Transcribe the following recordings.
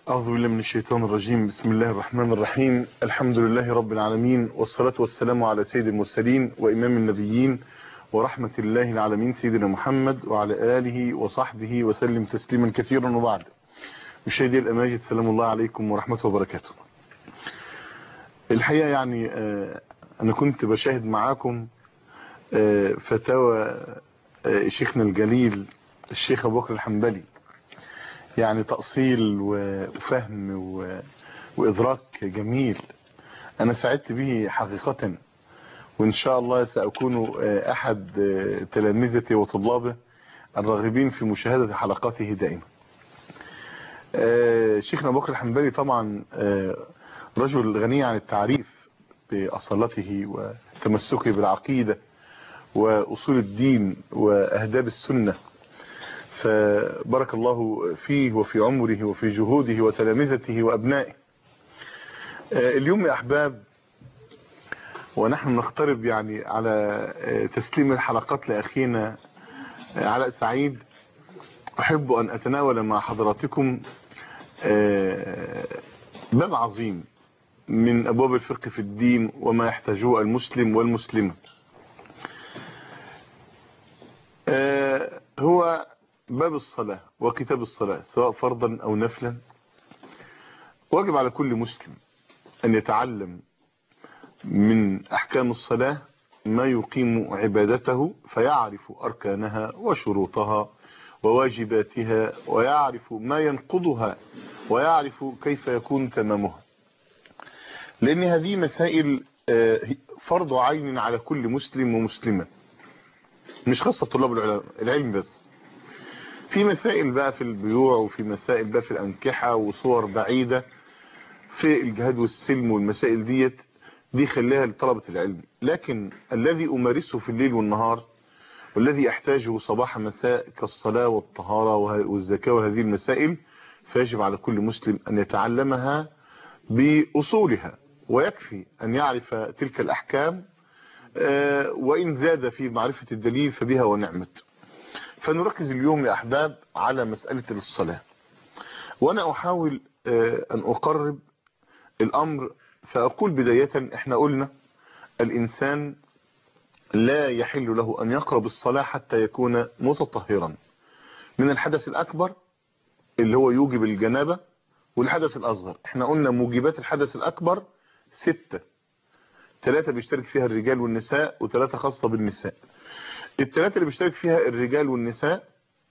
أعوذ بالله من الشيطان الرجيم. بسم الله الرحمن الرحيم. الحمد لله رب العالمين، والصلاة والسلام على سيد المرسلين وإمام النبيين ورحمة الله العالمين سيدنا محمد وعلى آله وصحبه وسلم تسليما كثيرا. وبعد، مشاهدي الأماجد، سلام الله عليكم ورحمته وبركاته. الحقيقة يعني أنا كنت بشاهد معاكم فتاوى شيخنا الجليل الشيخ أبو بكر الحنبلي، يعني تأصيل وفهم وإدراك جميل. أنا سعدت به حقيقة، وإن شاء الله سأكون أحد تلامذته وطلابه الراغبين في مشاهدة حلقاته دائما. شيخنا أبو بكر الحنبلي طبعا رجل غني عن التعريف بأصالته وتمسكه بالعقيدة وأصول الدين وأهداب السنة، فبارك الله فيه وفي عمره وفي جهوده وتلامذته وأبنائه. اليوم يا أحباب، ونحن نقترب يعني على تسليم الحلقات لأخينا علاء سعيد، أحب أن أتناول مع حضراتكم باب عظيم من أبواب الفقه في الدين وما يحتاجه المسلم والمسلمة. هو باب الصلاة وكتاب الصلاة، سواء فرضا أو نفلا. واجب على كل مسلم أن يتعلم من أحكام الصلاة ما يقيم عبادته، فيعرف أركانها وشروطها وواجباتها، ويعرف ما ينقضها، ويعرف كيف يكون تمامها، لأن هذه مسائل فرض عين على كل مسلم ومسلمة، مش خاصة طلاب العلم بس. في مسائل بقى في البيوع، وفي مسائل بقى في الأنكحة، وصور بعيدة في الجهاد والسلم، والمسائل دي خليها لطلبة العلم. لكن الذي أمارسه في الليل والنهار، والذي أحتاجه صباح مساء كالصلاة والطهارة والزكاة وهذه المسائل، فيجب على كل مسلم أن يتعلمها بأصولها، ويكفي أن يعرف تلك الأحكام، وإن زاد في معرفة الدليل فبها ونعمت. فنركز اليوم يا أحباب على مسألة الصلاة، وأنا أحاول أن أقرب الأمر. فأقول بداية، إحنا قلنا الإنسان لا يحل له أن يقرب الصلاة حتى يكون متطهرا من الحدث الأكبر اللي هو يوجب الجنابة، والحدث الأصغر. إحنا قلنا موجبات الحدث الأكبر 6، 3 بيشترك فيها الرجال والنساء، و3 خاصة بالنساء. ال3 اللي بيشترك فيها الرجال والنساء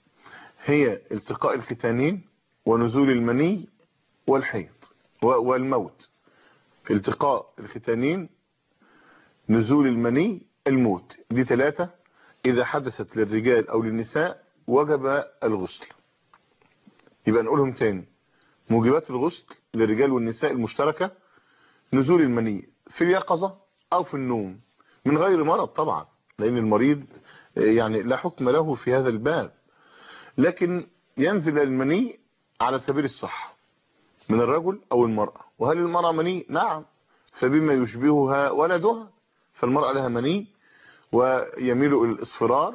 هي التقاء الختانين، ونزول المني، والحيض والموت. التقاء الختانين، نزول المني، الموت. دي 3 إذا حدثت للرجال أو للنساء وجب الغسل. يبقى نقولهم تاني: موجبات الغسل للرجال والنساء المشتركة: نزول المني في اليقظة أو في النوم، من غير مرض طبعا، لأن المريض يعني لا حكم له في هذا الباب، لكن ينزل المني على سبيل الصحة من الرجل أو المرأة. وهل المرأة مني؟ نعم، فبما يشبهها ولدها، فالمرأة لها مني ويميل إلى الإصفرار،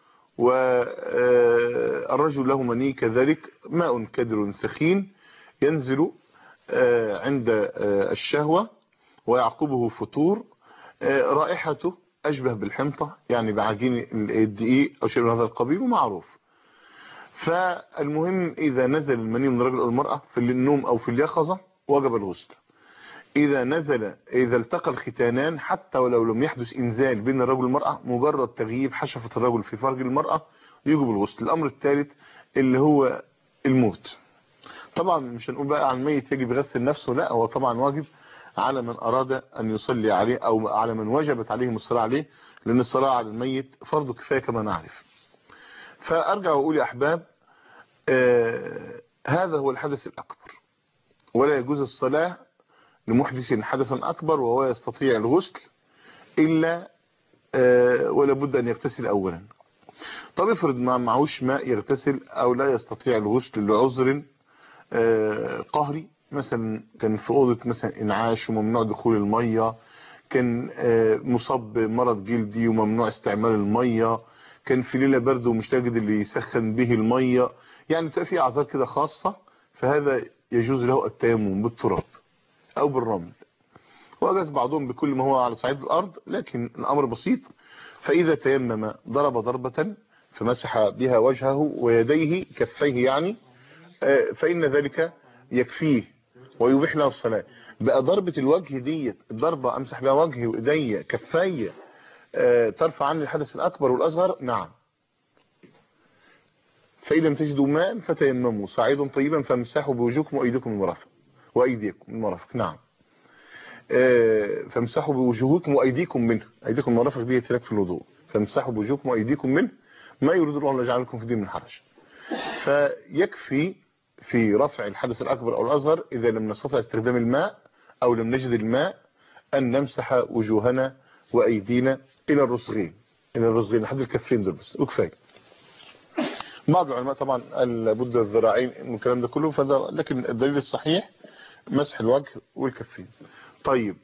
والرجل له مني كذلك، ماء كدر سخين ينزل عند الشهوة ويعقبه فتور، رائحته أشبه بالحنطة، يعني بعجين الدقيق أو شيء من هذا القبيل، ومعروف. فالمهم إذا نزل المني من الرجل أو المرأة في النوم أو في اليقظة وجب الغسل. إذا التقى الختانان، حتى ولو لم يحدث إنزال بين الرجل والمرأة، مجرد تغييب حشفة الرجل في فرج المرأة، يجب الغسل. الأمر الثالث اللي هو الموت. طبعا مش هنقول بقى عن ميت يجب يغسل نفسه، لا، هو طبعا واجب على من أراد أن يصلي عليه، أو على من وجبت عليهم الصلاة عليه، لأن الصلاة على الميت فرض كفاية كما نعرف. فأرجع وأقول يا أحباب، هذا هو الحدث الأكبر، ولا يجوز الصلاة لمحدث حدثا أكبر وهو يستطيع الغسل إلا ولا بد أن يغتسل أولا. طب افرض ما معهوش ماء يغتسل، أو لا يستطيع الغسل لعذر قهري، مثلا كان في أوضة مثلا إنعاش وممنوع دخول المية، كان مصاب بمرض جلدي وممنوع استعمال المية، كان في ليلة برد ومش لاقي اللي يسخن به المية، يعني بتبقى في أعذار كده خاصة فهذا يجوز له التيمم بالتراب أو بالرمل. وأجاز بعضهم بكل ما هو على صعيد الأرض، لكن الأمر بسيط. فإذا تيمم ضرب ضربة فمسح بها وجهه ويديه كفيه يعني، فإن ذلك يكفيه ويبيح له الصلاة. بقى ضربة الوجه ديت الضربة أمسح بها وجهي وإيدي كفاية ترفع عني الحدث الأكبر والأصغر؟ نعم. فإن لم تجدوا ماء فتيمموا صعيدا طيبا فامسحوا بوجوهكم وأيديكم المرافق وأيديكم المرافق. نعم. فامسحوا بوجوهكم وأيديكم منه، أيديكم المرافق ديت هناك في الوضوء. فامسحوا بوجوهكم وأيديكم منه ما يريد الله أن يجعل لكم في الدين من حرج. فيكفي في رفع الحدث الأكبر أو الأصغر إذا لم نستطع استخدام الماء أو لم نجد الماء أن نمسح وجوهنا وأيدينا إلى الرسغين، لحد الكفين دول بس وكفاية. بعض العلماء طبعا قال لابد الذراعين من الكلام ده كله، فده لكن الدليل الصحيح مسح الوجه والكفين. طيب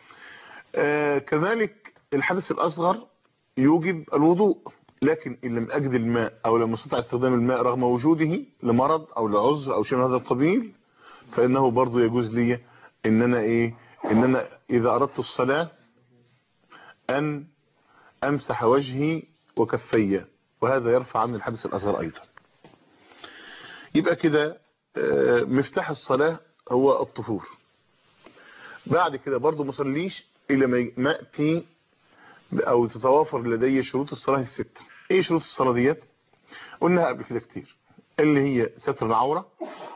كذلك الحدث الأصغر يوجب الوضوء، لكن إن لم أجد الماء أو لم أستطع استخدام الماء رغم وجوده لمرض أو لعذر أو شيء من هذا القبيل، فإنه برضو يجوز لي إن أنا إذا أردت الصلاة أن أمسح وجهي وكفي، وهذا يرفع عني الحدث الأصغر أيضا. يبقى كده مفتاح الصلاة هو الطهور. بعد كده برضو ما صليش إلى ما أتي أو تتوافر لدي شروط الصلاة الست. إيه شروط الصلاة ديت؟ قلناها قبل كده كتير، اللي هي ستر العورة،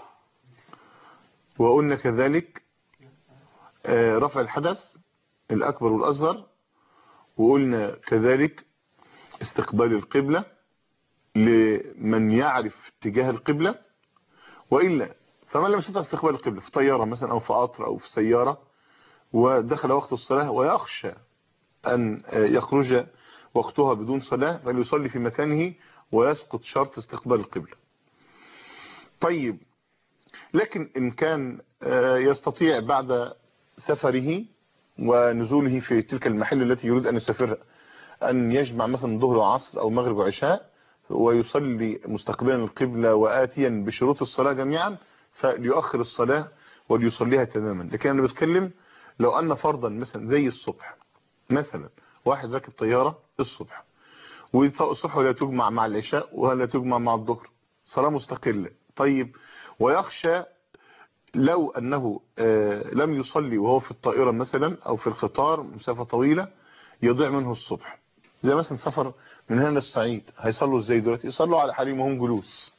وقلنا كذلك رفع الحدث الأكبر والأصغر، وقلنا كذلك استقبال القبلة لمن يعرف اتجاه القبلة، وإلا فمن لم يستطع استقبال القبلة في طيارة مثلا أو في قطر أو في سيارة ودخل وقت الصلاة ويخشى أن يخرج وقتها بدون صلاة، فليصلي في مكانه ويسقط شرط استقبال القبلة. طيب لكن إن كان يستطيع بعد سفره ونزوله في تلك المحل التي يريد أن يسافرها أن يجمع مثلا ظهر وعصر أو مغرب وعشاء ويصلي مستقبلا القبلة وآتيا بشروط الصلاة جميعا، فليؤخر الصلاة وليصليها تماما. لكن أنا بتكلم لو أن فرضا مثلا زي الصبح، مثلا واحد راكب طيارة الصبح، والصبح ولا تجمع مع العشاء ولا تجمع مع الظهر، صلاة مستقلة. طيب ويخشى لو أنه لم يصلي وهو في الطائرة مثلا أو في القطار مسافة طويلة يضيع منه الصبح، زي مثلا سفر من هنا للصعيد، هيصلوا ازاي دلوقتي؟ يصلوا على حالهم وهم جلوس،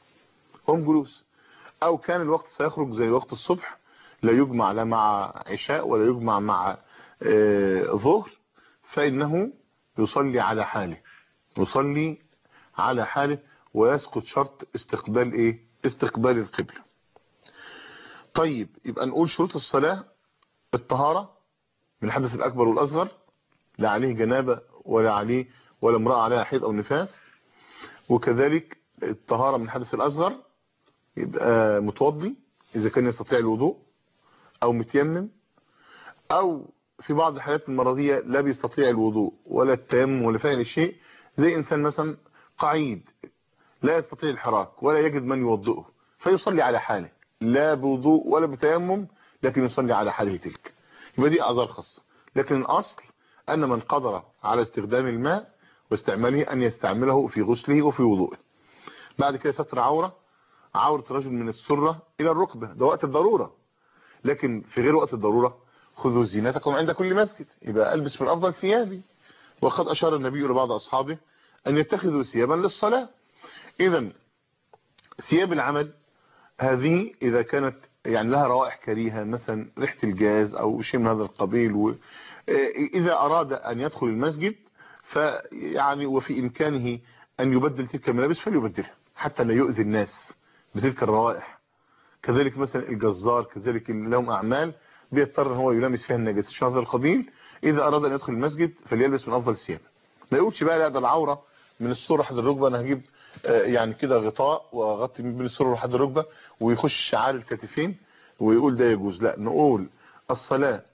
او كان الوقت سيخرج زي وقت الصبح لا يجمع لا مع عشاء ولا يجمع مع ظهر، فإنه يصلي على حاله ويسقط شرط استقبال القبلة. طيب يبقى نقول شروط الصلاة: الطهارة من الحدث الأكبر والأصغر، لا عليه جنابة ولا امرأة عليها حيض أو نفاس، وكذلك الطهارة من الحدث الأصغر يبقى متوضي إذا كان يستطيع الوضوء، أو متيمم، أو في بعض الحالات المرضية لا بيستطيع الوضوء ولا التيمم ولا فعل شيء، زي إنسان مثلا قعيد لا يستطيع الحراك ولا يجد من يوضئه، فيصلي على حاله لا بوضوء ولا بتيمم، لكن يصلي على حاله تلك. يبقى دي أعذار خاصة. لكن الأصل أن من قدر على استخدام الماء واستعماله أن يستعمله في غسله وفي وضوءه. بعد كده ستر عورة الرجل من السرة إلى الركبة، ده وقت الضرورة. لكن في غير وقت الضرورة خذوا زينتكم عند كل مسجد، يبقى ألبس من أفضل ثيابي. وقد أشار النبي لبعض أصحابه أن يتخذوا ثيابا للصلاة. إذا ثياب العمل هذه إذا كانت يعني لها روائح كريهة، مثلا ريحة الجاز أو شيء من هذا القبيل، إذا أراد أن يدخل المسجد فيعني وفي إمكانه أن يبدل تلك الملابس فليبدلها حتى لا يؤذي الناس بتلك الروائح. كذلك مثلا الجزار كذلك لهم أعمال بيضطر هو يلامس فيها النجاسة شيء من هذا القبيل، إذا أراد أن يدخل المسجد فليلبس من أفضل ثيابه. ما يقولش بقى لا ده العورة من السرة لحد الركبة، أنا هجيب يعني كده غطاء وأغطي من بين السرة لحد الركبة ويخش شعار الكتفين ويقول ده يجوز. لا، نقول الصلاة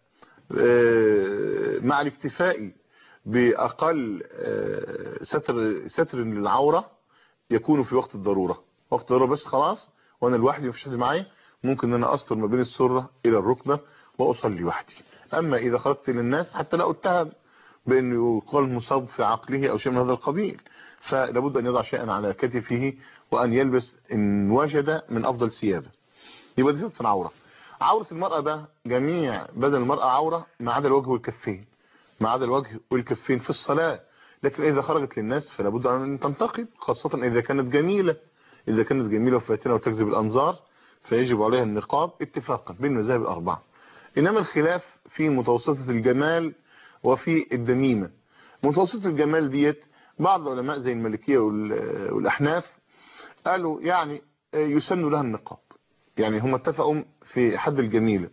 مع الاكتفاء بأقل ستر للعورة يكون في وقت الضرورة، وقت الضرورة بس خلاص، وأنا لوحدي مفيش حد معايا، ممكن ان انا استر ما بين السرة الى الركبة واصلي وحدي. اما اذا خرجت للناس حتى لا اتهم بانه يقال مصاب في عقله او شيء من هذا القبيل، فلابد ان يضع شيئا على كتفه وان يلبس ان وجد من افضل ثيابه. يبقى دي ستر عورة. عورة المرأة بقى جميع بدن المرأة عورة ما عدا الوجه والكفين، ما عدا الوجه والكفين في الصلاة. لكن إذا خرجت للناس فلا بد أن تنتقب، خاصة إذا كانت جميلة. إذا كانت جميلة وفاتنة وتجذب الأنظار فيجب عليها النقاب اتفاقا بين المذاهب الأربعة. إنما الخلاف في متوسطة الجمال وفي الدميمة. متوسطة الجمال ديت بعض العلماء زي المالكية والأحناف قالوا يعني يسن لها النقاب، يعني هم اتفقوا في حد الجميلة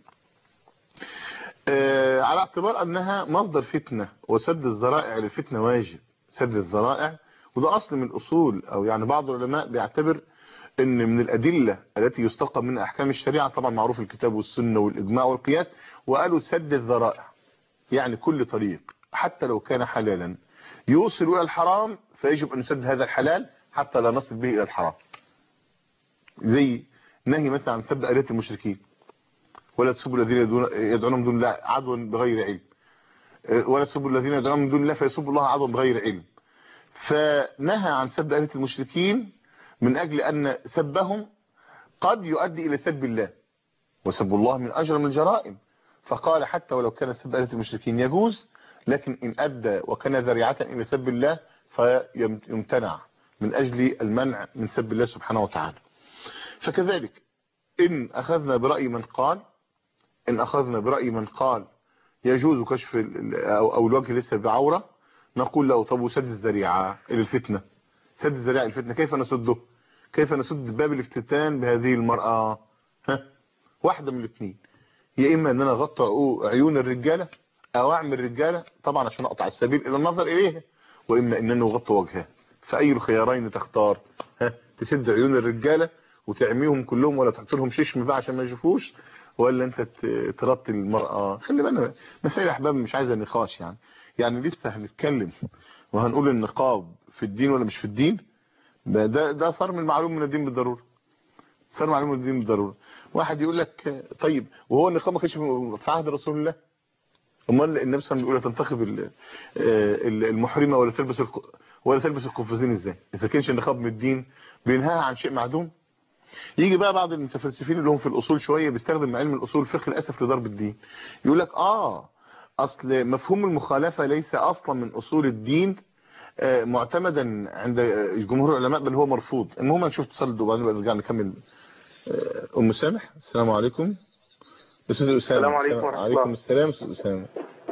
على اعتبار أنها مصدر فتنة، وسد الذرائع للفتنة واجب، سد الذرائع. وده أصل من الأصول، أو يعني بعض العلماء بيعتبر أن من الأدلة التي يستقى من أحكام الشريعة، طبعا معروف الكتاب والسنة والإجماع والقياس، وقالوا سد الذرائع يعني كل طريق حتى لو كان حلالا يوصل إلى الحرام فيجب أن نسد هذا الحلال حتى لا نصل به إلى الحرام. زي نهي مثلا عن سب آلهة المشركين، ولا تسبوا الذين يدعون من دون الله عدوا بغير علم، ولا تسبوا الذين يدعون من دون الله فيسبوا الله عدوا بغير علم. فنهى عن سب آلهة المشركين من أجل أن سبهم قد يؤدي إلى سب الله، وسب الله من أجرم الجرائم. فقال حتى ولو كان سب آلهة المشركين يجوز، لكن إن أدى وكان ذريعة إلى سب الله فيمتنع من أجل المنع من سب الله سبحانه وتعالى. فكذلك إن أخذنا برأي من قال يجوز كشف أو الوجه لسه بعورة، نقول له طب وسد الذريعة إلى الفتنة، سد الذريعة إلى الفتنة كيف نسده؟ كيف نسد باب الافتتان بهذه المرأة؟ واحدة من الاثنين، يا إما أن أنا أغطى عيون الرجالة أو أعمل رجالة طبعا عشان أقطع السبيل إلى النظر إليها، وإما أن أنا أغطى وجهها. فأي الخيارين تختار؟ تسد عيون الرجالة وتعميهم كلهم ولا تحط لهم ششم بقى عشان ما يشوفوش، ولا انت ترطي المرأة؟ خلي بالنا مسائل احباب مش عايزه نقاش يعني لسه هنتكلم وهنقول النقاب في الدين ولا مش في الدين. ده صار من المعلوم من الدين بالضروره، صار معلوم من الدين بالضروره. واحد يقول لك طيب وهو النقاب ما كانش في عهد رسول الله؟ امال النبي صلى الله عليه وسلم بيقول تنتقب المحرمه ولا تلبس القفازين ازاي اذا كانش النقاب من الدين بينهاها عن شيء معدوم؟ يجي بقى بعض المتفلسفين اللي هم في الاصول شويه بيستخدم علم الاصول الفقه للاسف لضرب الدين. يقول لك اصل مفهوم المخالفه ليس اصلا من اصول الدين معتمدا عند جمهور العلماء، بل هو مرفوض. المهم نشوف اتصال وبعدين نرجع نكمل. ام سامح السلام عليكم. استاذ اسامه. السلام عليكم ورحمه عليكم الله. السلام استاذ اسامه.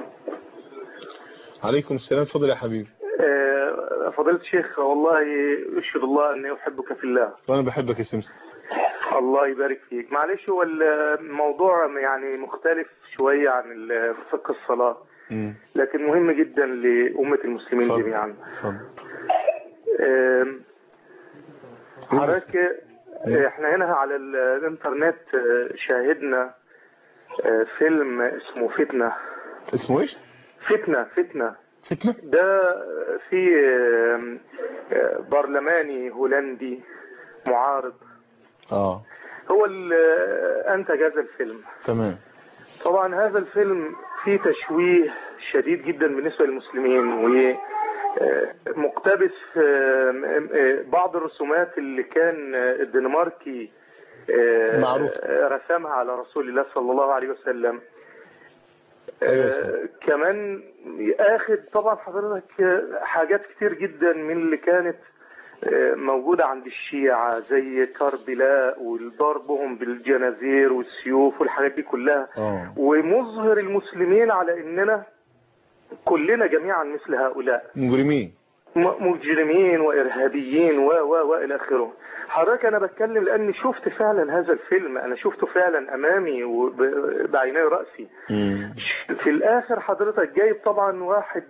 عليكم السلام، اتفضل يا حبيبي. فضيلة الشيخ، والله أشهد الله أني أحبك في الله. وانا بحبك يا سمسم. الله يبارك فيك. معلش هو الموضوع يعني مختلف شوية عن فقه الصلاة، لكن مهم جدا لأمة المسلمين جميعا. حضرتك احنا هنا على الانترنت شاهدنا فيلم اسمه فتنة. اسمه ايش؟ فتنة. ده في برلماني هولندي معارض هو اللي انتج هذا الفيلم. تمام. طبعا هذا الفيلم فيه تشويه شديد جدا بالنسبة للمسلمين، ومقتبس بعض الرسومات اللي كان الدنماركي معروف رسمها على رسول الله صلى الله عليه وسلم. كمان اخد طبعا حضرتك حاجات كتير جدا من اللي كانت موجودة عند الشيعة زي كربلاء وضربهم بالجنازير والسيوف والحاجات دي كلها، ومظهر المسلمين على اننا كلنا جميعا مثل هؤلاء مجرمين وارهابيين والى اخره. حضرتك انا بتكلم لاني شفت فعلا هذا الفيلم، انا شفته فعلا امامي وبعيني رأسي. في الاخر حضرتك جايب طبعا واحد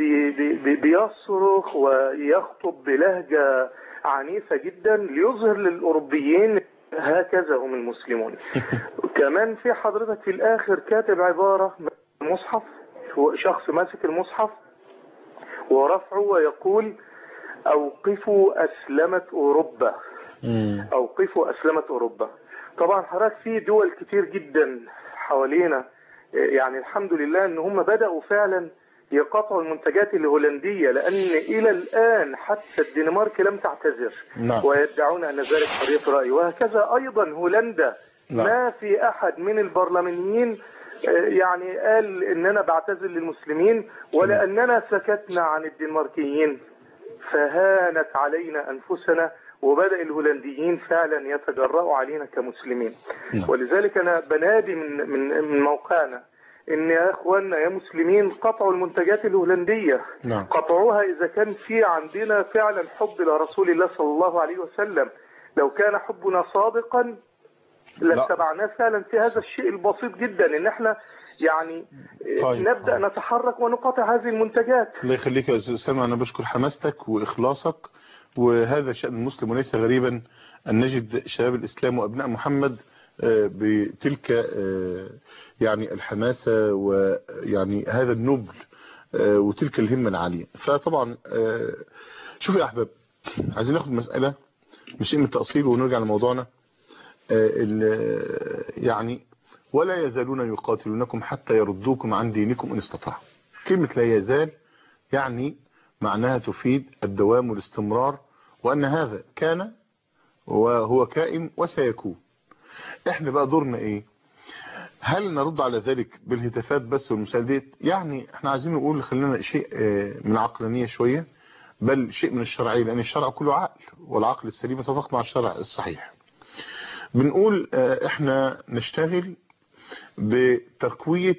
بيصرخ ويخطب بلهجة عنيفة جدا ليظهر للاوروبيين هكذا هم المسلمون. كمان في حضرتك في الاخر كاتب عبارة مصحف، شخص ماسك المصحف ورفعه ويقول أوقفوا أسلمة أوروبا. أوقفوا أسلمة أوروبا. طبعا حضرتك في دول كتير جدا حوالينا يعني الحمد لله ان هم بدأوا فعلا يقاطعوا المنتجات الهولندية، لأن إلى الآن حتى الدنمارك لم تعتذر نعم. ويدعون أن ذلك حرية رأي، وهكذا أيضا هولندا. نعم. ما في أحد من البرلمانيين يعني قال إننا بعتذر للمسلمين ولا أننا سكتنا عن الدنماركيين. فهانت علينا أنفسنا وبدأ الهولنديين فعلا يتجرأوا علينا كمسلمين. نعم. ولذلك أنا بنادي من موقعنا ان يا اخوانا يا مسلمين قطعوا المنتجات الهولندية. نعم. قطعوها اذا كان في عندنا فعلا حب لرسول الله صلى الله عليه وسلم. لو كان حبنا صادقا لاتبعناه فعلا في هذا الشيء البسيط جدا ان احنا يعني طيب. نبدأ نتحرك ونقاطع هذه المنتجات. الله يخليك يا استاذ اسامه، انا بشكر حماستك واخلاصك، وهذا شأن المسلم، وليس غريبا ان نجد شباب الاسلام وابناء محمد بتلك يعني الحماسة ويعني هذا النبل وتلك الهمة العالية. فطبعا شوفوا يا أحباب، عايزين ناخد مسألة مش من تأصيل ونرجع لموضوعنا. يعني ولا يزالون يقاتلونكم حتى يردوكم عن دينكم إن استطاعوا. كلمة لا يزال يعني معناها تفيد الدوام والاستمرار، وأن هذا كان وهو كائن وسيكون. احنا بقى دورنا ايه؟ هل نرد على ذلك بالهتافات بس والمساندات؟ يعني احنا عايزين نقول خلينا شيء من العقلانية شوية، بل شيء من الشرعية، لان الشرع كله عقل، والعقل السليم يتفق مع الشرع الصحيح. بنقول احنا نشتغل بتقوية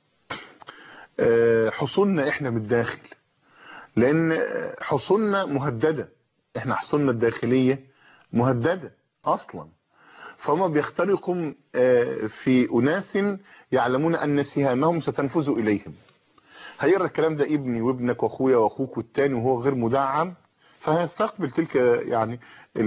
حصولنا احنا من الداخل، لان حصولنا مهددة، احنا حصولنا الداخلية مهددة اصلا. فهم بيخترقوا في أناس يعلمون أن سهامهم ستنفذ إليهم. هيرى الكلام ده ابني وابنك واخويا واخوك والتاني وهو غير مدعم، فهيستقبل تلك يعني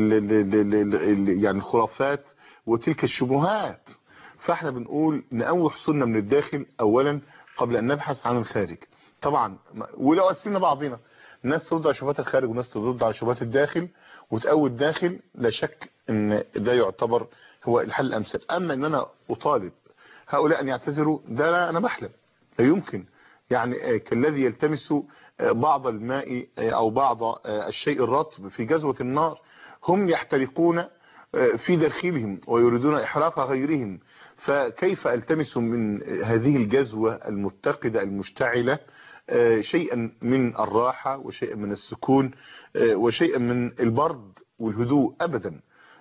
يعني الخرافات وتلك الشبهات. فاحنا بنقول نقوي حصولنا من الداخل أولا قبل أن نبحث عن الخارج. طبعا ولو قسمنا بعضنا، ناس ترد على شبهات الخارج وناس ترد على شبهات الداخل وتقوي الداخل، لا شك ان ده يعتبر هو الحل الامثل. اما ان انا اطالب هؤلاء ان يعتذروا، ده لا، انا بحلم، لا يمكن. يعني كالذي يلتمس بعض الماء او بعض الشيء الرطب في جزوة النار، هم يحترقون في داخلهم ويريدون احراق غيرهم. فكيف التمس من هذه الجزوة المتقدة المشتعلة شيئا من الراحة وشيئا من السكون وشيئا من البرد والهدوء؟ أبدا.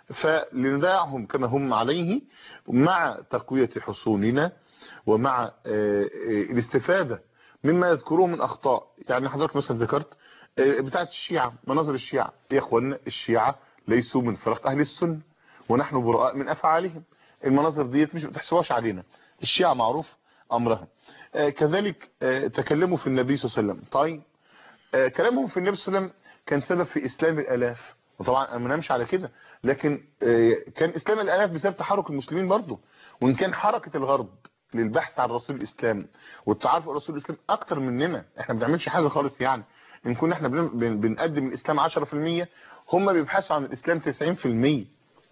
فلندعهم كما هم عليه مع تقوية حصوننا ومع الاستفادة مما يذكروه من أخطاء. يعني حضرتك مثلا ذكرت بتاعت الشيعة، مناظر الشيعة. يا اخوانا الشيعة ليسوا من فرق أهل السنة ونحن براء من أفعالهم. المناظر ديت مش بتحسبوهاش علينا، الشيعة معروف أمرها. كذلك تكلموا في النبي صلى الله عليه وسلم. طيب كلامهم في النبي صلى الله عليه وسلم كان سبب في إسلام الآلاف، وطبعا أنا ما نمشي على كده، لكن كان إسلام الآلاف بسبب تحرك المسلمين برضه. وإن كان حركة الغرب للبحث عن رسول الإسلام والتعرف على رسول الإسلام أكتر مننا، احنا ما بنعملش حاجة خالص. يعني إن كنا احنا بنقدم الإسلام 10%، هم بيبحثوا عن الإسلام 90%.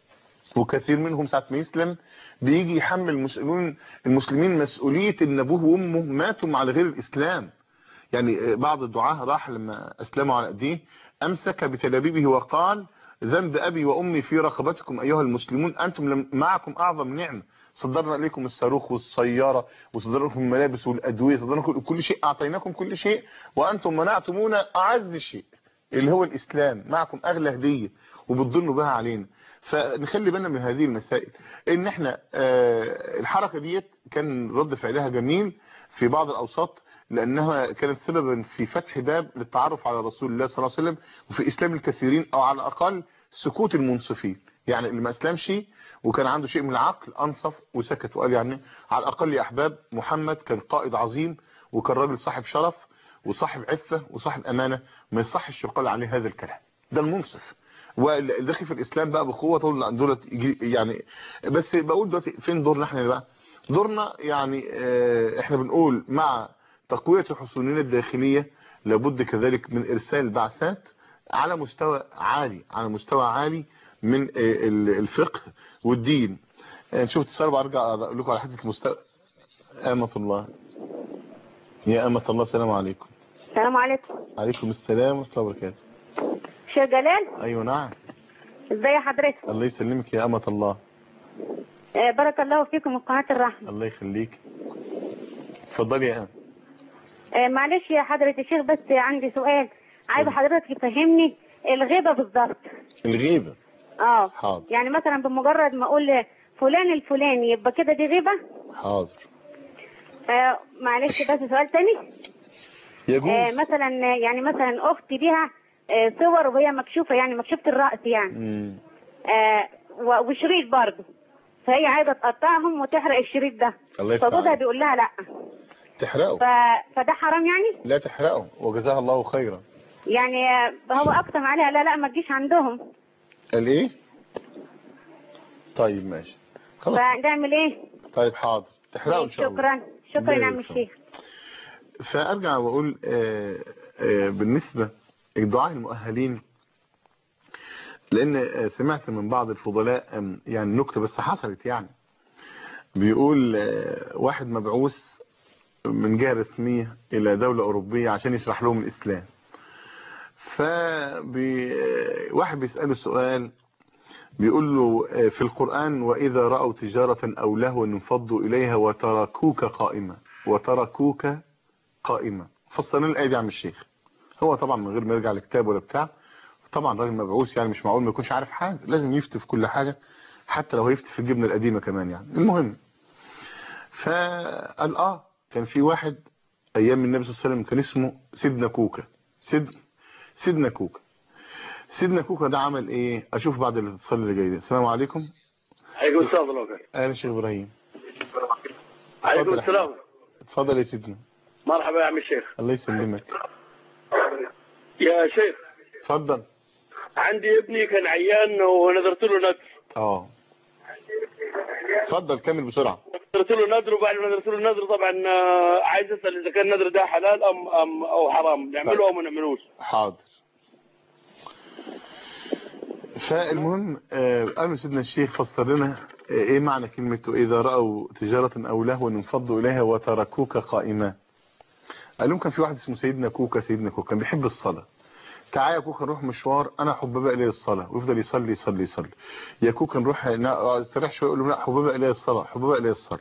وكثير منهم ساعة ما يسلم بيجي يحمل المسلمين مسؤولية ان ابوه وامه ماتوا على غير الاسلام. يعني بعض الدعاة راح لما اسلموا على ايديه امسك بتلابيبه وقال: ذنب ابي وامي في رقبتكم ايها المسلمون، انتم معكم اعظم نعمة، صدرنا اليكم الصاروخ والسيارة وصدرنا لكم الملابس والادوية، صدرنا كل شيء، اعطيناكم كل شيء، وانتم منعتمونا اعز شيء اللي هو الاسلام، معكم اغلى هدية وبتضلوا بها علينا. فنخلي بالنا من هذه المسائل. ان احنا الحركة ديت كان رد فعلها جميل في بعض الاوساط، لانها كانت سببا في فتح باب للتعرف على رسول الله صلى الله عليه وسلم وفي اسلام الكثيرين، او على الاقل سكوت المنصفين. يعني اللي ما اسلمش وكان عنده شيء من العقل انصف وسكت وقال يعني على الاقل يا احباب محمد كان قائد عظيم وكان راجل صاحب شرف وصاحب عفة وصاحب امانة، ما يصحش يقال عليه هذا الكلام. ده المنصف. والدخل في الاسلام بقى بقوه طول دولت يعني. بس بقول دلوقتي فين دورنا احنا بقى؟ دورنا يعني احنا بنقول مع تقويه حصوننا الداخليه لابد كذلك من ارسال بعثات على مستوى عالي، على مستوى عالي من الفقه والدين. نشوف اتصال وارجع اقول لكم على حته أمة الله. يا أمة الله السلام عليكم. السلام عليكم. عليكم السلام ورحمة الله وبركاته. شيخ جلال. أيوة نعم. ازي حضرتك؟ الله يسلمك يا أمة الله. بارك الله فيكم من قناة الرحمة. الله يخليك. اتفضلي يا أمة. معلش يا حضرة الشيخ، بس عندي سؤال عايز حضرتك تفهمني الغيبة بالظبط. الغيبة؟ حاضر. يعني مثلا بمجرد ما اقول فلان الفلاني يبقى كده دي غيبة؟ حاضر. معلش بس سؤال تاني. يجوز. مثلا يعني مثلا اختي ليها صور وهي مكشوفة، يعني مكشوفة الرأس يعني. وشريط برضه، فهي عايزة تقطعهم وتحرق الشريط ده. الله يفتح عليك. فجوزها بيقول لها لا. تحرقه. فده حرام يعني؟ لا تحرقه وجزاها الله خيرا. يعني هو اقسم عليها لا ما تجيش عندهم. قال ايه؟ طيب ماشي خلاص. فنعمل ايه؟ طيب حاضر تحرقه ان شاء الله. شكرا يا عم الشيخ. فارجع واقول بالنسبة للدعاء المؤهلين، لان سمعت من بعض الفضلاء يعني نكتة بس حصلت، يعني بيقول واحد مبعوث من جهة رسمية الى دولة اوروبية عشان يشرح لهم الاسلام، واحد بيسأله سؤال بيقول له في القرآن وإذا رأوا تجارة أو لهوا انفضوا إليها وتركوك قائمة. فصلنا الآية دي يا عم الشيخ. هو طبعا من غير ما يرجع لكتاب ولا بتاع، طبعا راجل مبعوث يعني مش معقول ما يكونش عارف حاجة، لازم يفتي في كل حاجة حتى لو هيفتي في الجبنة القديمة كمان يعني. المهم فقال كان في واحد أيام النبي صلى الله عليه وسلم كان اسمه سيدنا كوكا. سيدنا كوكا ده عمل ايه؟ اشوف بعد الاتصال اللي جاي ده. السلام عليكم. عليكم السلام ورحمه الله. اهلا شيخ ابراهيم. عليكم السلام. اتفضل يا سيدنا. مرحبا يا عم الشيخ. الله يسلمك يا شيخ. اتفضل. عندي ابني كان عيان ونذرت له نذر. اتفضل كمل بسرعه. نذرت له نذر، وبعد ما نذرت له النذر طبعا عايز اسال اذا كان النذر ده حلال ام او حرام، نعمله او ما نعملوش. حاضر. فالمهم قالوا سيدنا الشيخ فسر لنا ايه معنى كلمة اذا رأوا تجارة او لهوا انفضوا اليها وتركوك قائمة. قال لهم كان في واحد اسمه سيدنا كوكا كان بيحب الصلاة. تعالى يا كوكا نروح مشوار، انا حبابة الي الصلاة، ويفضل يصلي يصلي يصلي. يا كوكا نروح استريح شويه، يقول له لا حبابة الي الصلاة حبابة الي الصلاة.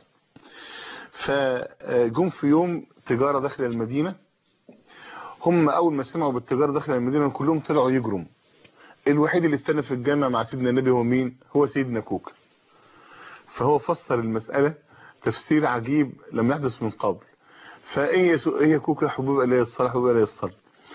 فجم في يوم تجارة داخل المدينة، هم اول ما سمعوا بالتجارة داخل المدينة كلهم طلعوا يجروا. الوحيد اللي استنى في الجامع مع سيدنا النبي هو مين؟ هو سيدنا كوكا. فهو فسر المسألة تفسير عجيب لم يحدث من قبل. فايه كوكا حبوب اليه الصلاة حبوب اليه الصلاة.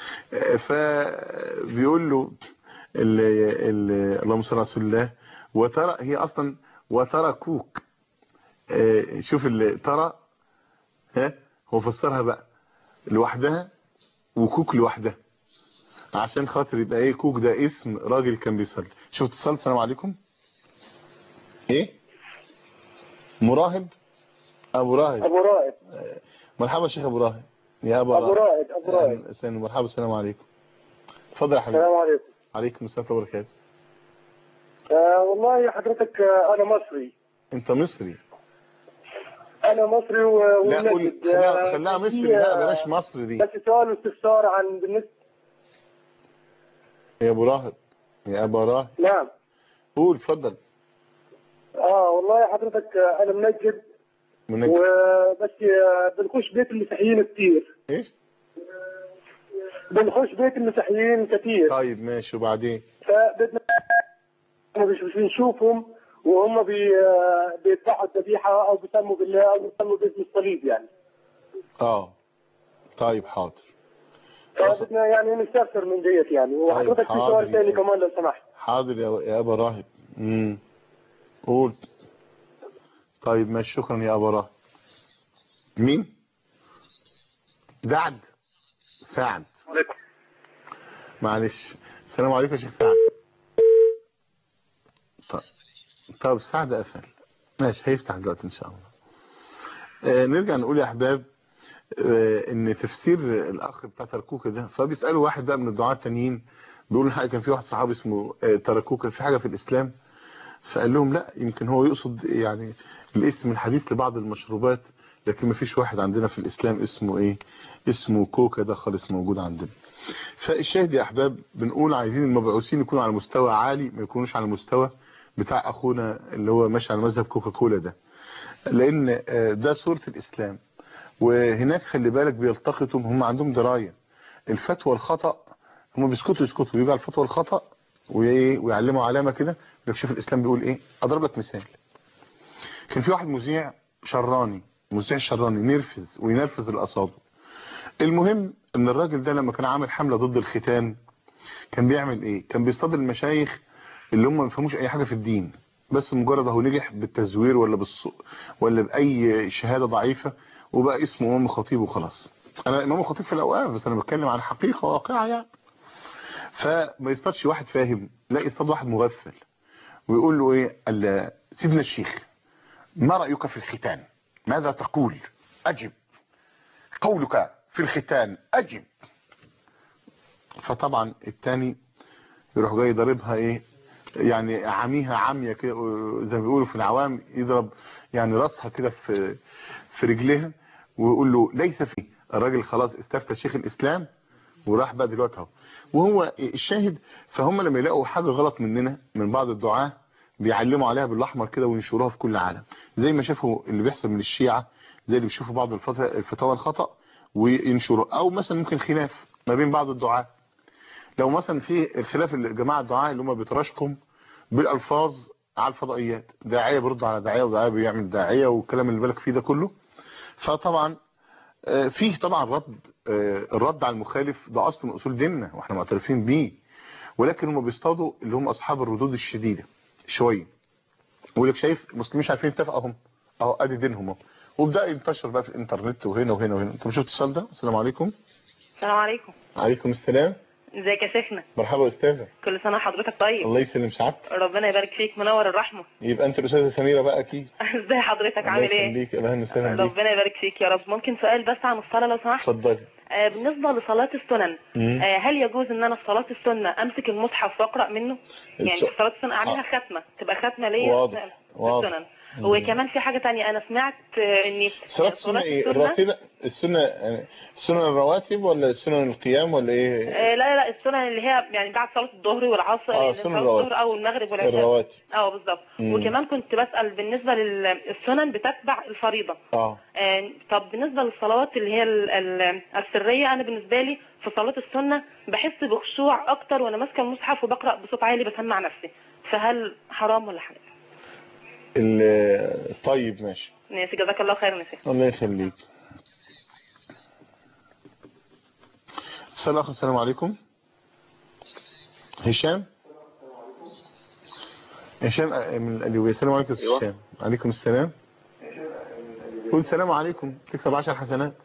فبيقول له اللهم صل على رسول الله. وترى هي اصلا وترى كوك. شوف اللي ترى هو فسرها بقى لوحدها وكوك لوحدها عشان خاطر يبقى ايه كوك ده اسم راجل كان بيصلي. شوف اتصال. السلام عليكم. ايه مراهب ابو راهب. مرحبا شيخ ابو راهب. يا ابو راهب. مرحبا. السلام عليكم. اتفضل يا حبيبي. السلام عليكم. عليكم السلام ورحمه الله وبركاته. والله حضرتك انا مصري. انت مصري؟ انا مصري لا قول خليها مصري بقى بلاش مصر دي. بس سؤال واستفسار عن بالنسبه يا ابو راهب. يا ابو راهب. نعم قول اتفضل. والله حضرتك انا منجد وبس بنخش بيت المسيحيين كتير. ايش؟ بنخش بيت المسيحيين كتير. طيب ماشي وبعدين؟ فبدنا مش بنشوفهم وهم بيذبحوا الذبيحه او بيسموا بالله او بيسموا باسم الصليب يعني. طيب حاضر. فبدنا يعني نستفسر من ديت يعني. وحضرتك في سؤال ثاني كمان لو سمحت. حاضر يا ابو راهب. قول. طيب ماشي شكرا يا ابو راهب. مين؟ سعد. معلش. السلام عليكم يا شيخ سعد. طب سعد قفل. ماشي هيفتح دلوقتي ان شاء الله. نرجع نقول يا احباب ان تفسير الاخ بتاع تركوكا ده، فبيسالوا واحد بقى من الدعاة التانيين بيقول كان في واحد صحابي اسمه تركوكا في حاجه في الاسلام؟ فقال لهم لا، يمكن هو يقصد يعني الاسم الحديث لبعض المشروبات، لكن ما فيش واحد عندنا في الإسلام اسمه ايه، اسمه كوكا ده خالص موجود عندنا. فالشاهد يا احباب، بنقول عايزين المبعوثين يكونوا على مستوى عالي، ما يكونوش على المستوى بتاع اخونا اللي هو ماشي على مذهب كوكا كولا ده، لان ده صورة الاسلام. وهناك خلي بالك بيلتقطوا، هم عندهم دراية الفتوى الخطأ، هم بيسكتوا يجوا على الفتوى الخطأ ويعلموا علامة كده يقول شوف الاسلام بيقول ايه. اضرب لك مثال، كان في واحد مذيع شراني نرفز وينرفز الاصابع. المهم ان الراجل ده لما كان عامل حملة ضد الختان كان بيعمل ايه؟ كان بيصطاد المشايخ اللي هم ما بيفهموش اي حاجة في الدين، بس مجرد هو نجح بالتزوير ولا باي شهادة ضعيفة وبقى اسمه امام خطيب وخلاص. انا امام خطيب في الاوقاف، بس انا بتكلم عن حقيقة واقعة يعني. فما يصطادش واحد فاهم، لا يصطاد واحد مغفل ويقول له ايه، قال سيدنا الشيخ ما رأيك في الختان؟ ماذا تقول؟ اجب، قولك في الختان اجب. فطبعا التاني يروح جاي ضاربها ايه، يعني عميها عمية كده زي ما بيقولوا في العوام، يضرب يعني راسها كده في رجلها ويقول له ليس فيه. الراجل خلاص استفتى شيخ الاسلام وراح بقى دلوقتي اهو. وهو الشاهد، فهم لما يلاقوا حاجة غلط مننا من بعض الدعاة بيعلموا عليها بالاحمر كده وينشروها في كل العالم، زي ما شافوا اللي بيحصل من الشيعة، زي اللي بيشوفوا بعض الفتاوى الخطأ وينشروا، او مثلا ممكن خلاف ما بين بعض الدعاة. لو مثلا في الخلاف الجماعة الدعاء اللي هم بيتراشقوا بالالفاظ على الفضائيات، داعية بيرد على داعية وداعية بيعمل داعية والكلام اللي بالك فيه ده كله، فطبعا فيه طبعا الرد على المخالف ده اصل من اصول ديننا واحنا معترفين بيه، ولكن هم بيصطادوا اللي هم اصحاب الردود الشديدة شوية، ويقول لك شايف المسلمين مش عارفين يتفقوا اهو ادي دينهم اهو، وبدا ينتشر بقى في الانترنت وهنا وهنا وهنا. انت مش شفت السؤال ده؟ السلام عليكم. السلام عليكم. عليكم السلام. ازيك يا شيخنا؟ مرحبا استاذه. كل سنه وحضرتك طيب. الله يسلم سعادتك. ربنا يبارك فيك، منور الرحمه. يبقى انت الاستاذه سميره بقى اكيد. ازي حضرتك عامل ايه؟ الله يخليك، اهلا وسهلا بيك. ربنا يبارك فيك يا رب. ممكن سؤال بس عن الصلاه لو سمحت؟ اتفضلي. بالنسبه لصلاه السنن، هل يجوز ان انا في صلاه السنه امسك المصحف واقرا منه؟ يعني في صلاه السنه اعملها ختمه، تبقى ختمه ليا واضح. السنن. وكمان في حاجه تانية، انا سمعت ان صلاه السنه ايه الراتبه؟ السنن الرواتب ولا السنن القيام ولا ايه؟ لا السنن اللي هي يعني بعد صلاه الظهر والعصر، سنن الظهر او المغرب والعشاء. الرواتب. بالظبط. وكمان كنت بسال بالنسبه للسنن بتتبع الفريضه. طب بالنسبه للصلوات اللي هي السريه، انا بالنسبه لي في صلاه السنه بحس بخشوع اكتر وانا ماسكه المصحف وبقرا بصوت عالي بسمع نفسي، فهل حرام ولا حلال؟ طيب ماشي جزاك الله خير يا شيخ. الله يخليك. السلام عليكم. هشام من القليوبية. السلام عليكم يا هشام. عليكم السلام. قول السلام عليكم تكسب 10 حسنات.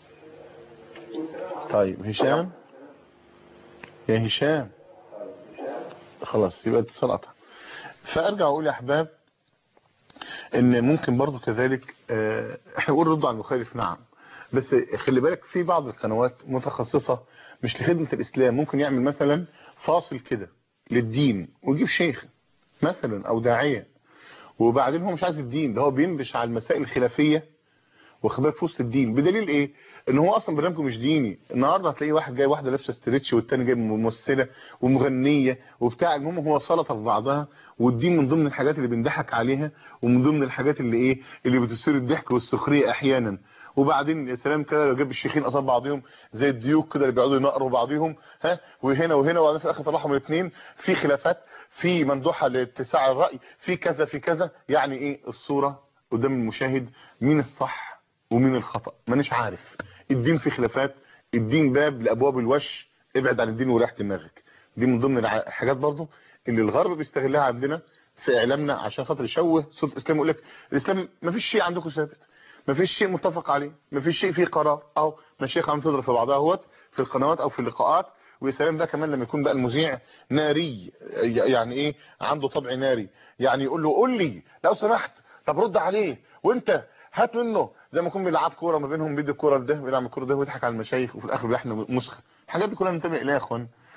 طيب هشام، يا هشام خلاص يبقى اتصال قطع. فارجع اقول يا احباب ان ممكن برضو كذلك احنا نقول ردوا على المخالف، نعم، بس خلي بالك في بعض القنوات متخصصة مش لخدمة الاسلام، ممكن يعمل مثلا فاصل كده للدين ويجيب شيخ مثلا او داعية، وبعدين هو مش عايز الدين ده، هو بينبش على المسائل الخلافية واخبار في وسط الدين. بدليل ايه؟ ان هو اصلا برنامجه مش ديني. النهارده هتلاقي واحد جاي واحده لابسه ستريتش والتاني جاي ممثله ومغنيه وبتاع، المهم هو سلطه في بعضها، والدين من ضمن الحاجات اللي بنضحك عليها ومن ضمن الحاجات اللي ايه اللي بتثير الضحك والسخريه احيانا. وبعدين يا سلام كده لو جاب الشيخين قصاد بعضهم زي الديوك كده اللي بيقعدوا ينقروا بعضهم وهنا وبعدين في الاخر طلعهم الاثنين في خلافات، في مندوحه لاتساع الراي، في كذا في كذا. يعني ايه الصوره قدام المشاهد؟ مين الصح ومين الخطأ؟ مانيش عارف. الدين في خلافات، الدين باب لابواب الوش، ابعد عن الدين وريح دماغك. دي من ضمن الحاجات برضو اللي الغرب بيستغلها عندنا في اعلامنا عشان خاطر يشوه صوره الاسلام. يقول لك الاسلام ما فيش شيء عندكم ثابت، ما فيش شيء متفق عليه، ما فيش شيء فيه قرار، اهو مشايخ عم تضرب في بعضها اهوت في القنوات او في اللقاءات. ويا سلام ده كمان لما يكون بقى المذيع ناري، يعني ايه عنده طبع ناري، يعني يقول له قول لي لو سمحت، طب رد عليه، وانت هات منه، زي ما يكون بيلعب كوره ما بينهم، بيدي الكوره لده بيلعب الكوره ده ويضحك على المشايخ وفي الاخر بيحنا مسخ. الحاجات دي كلها ننتبه اليها يا اخوان.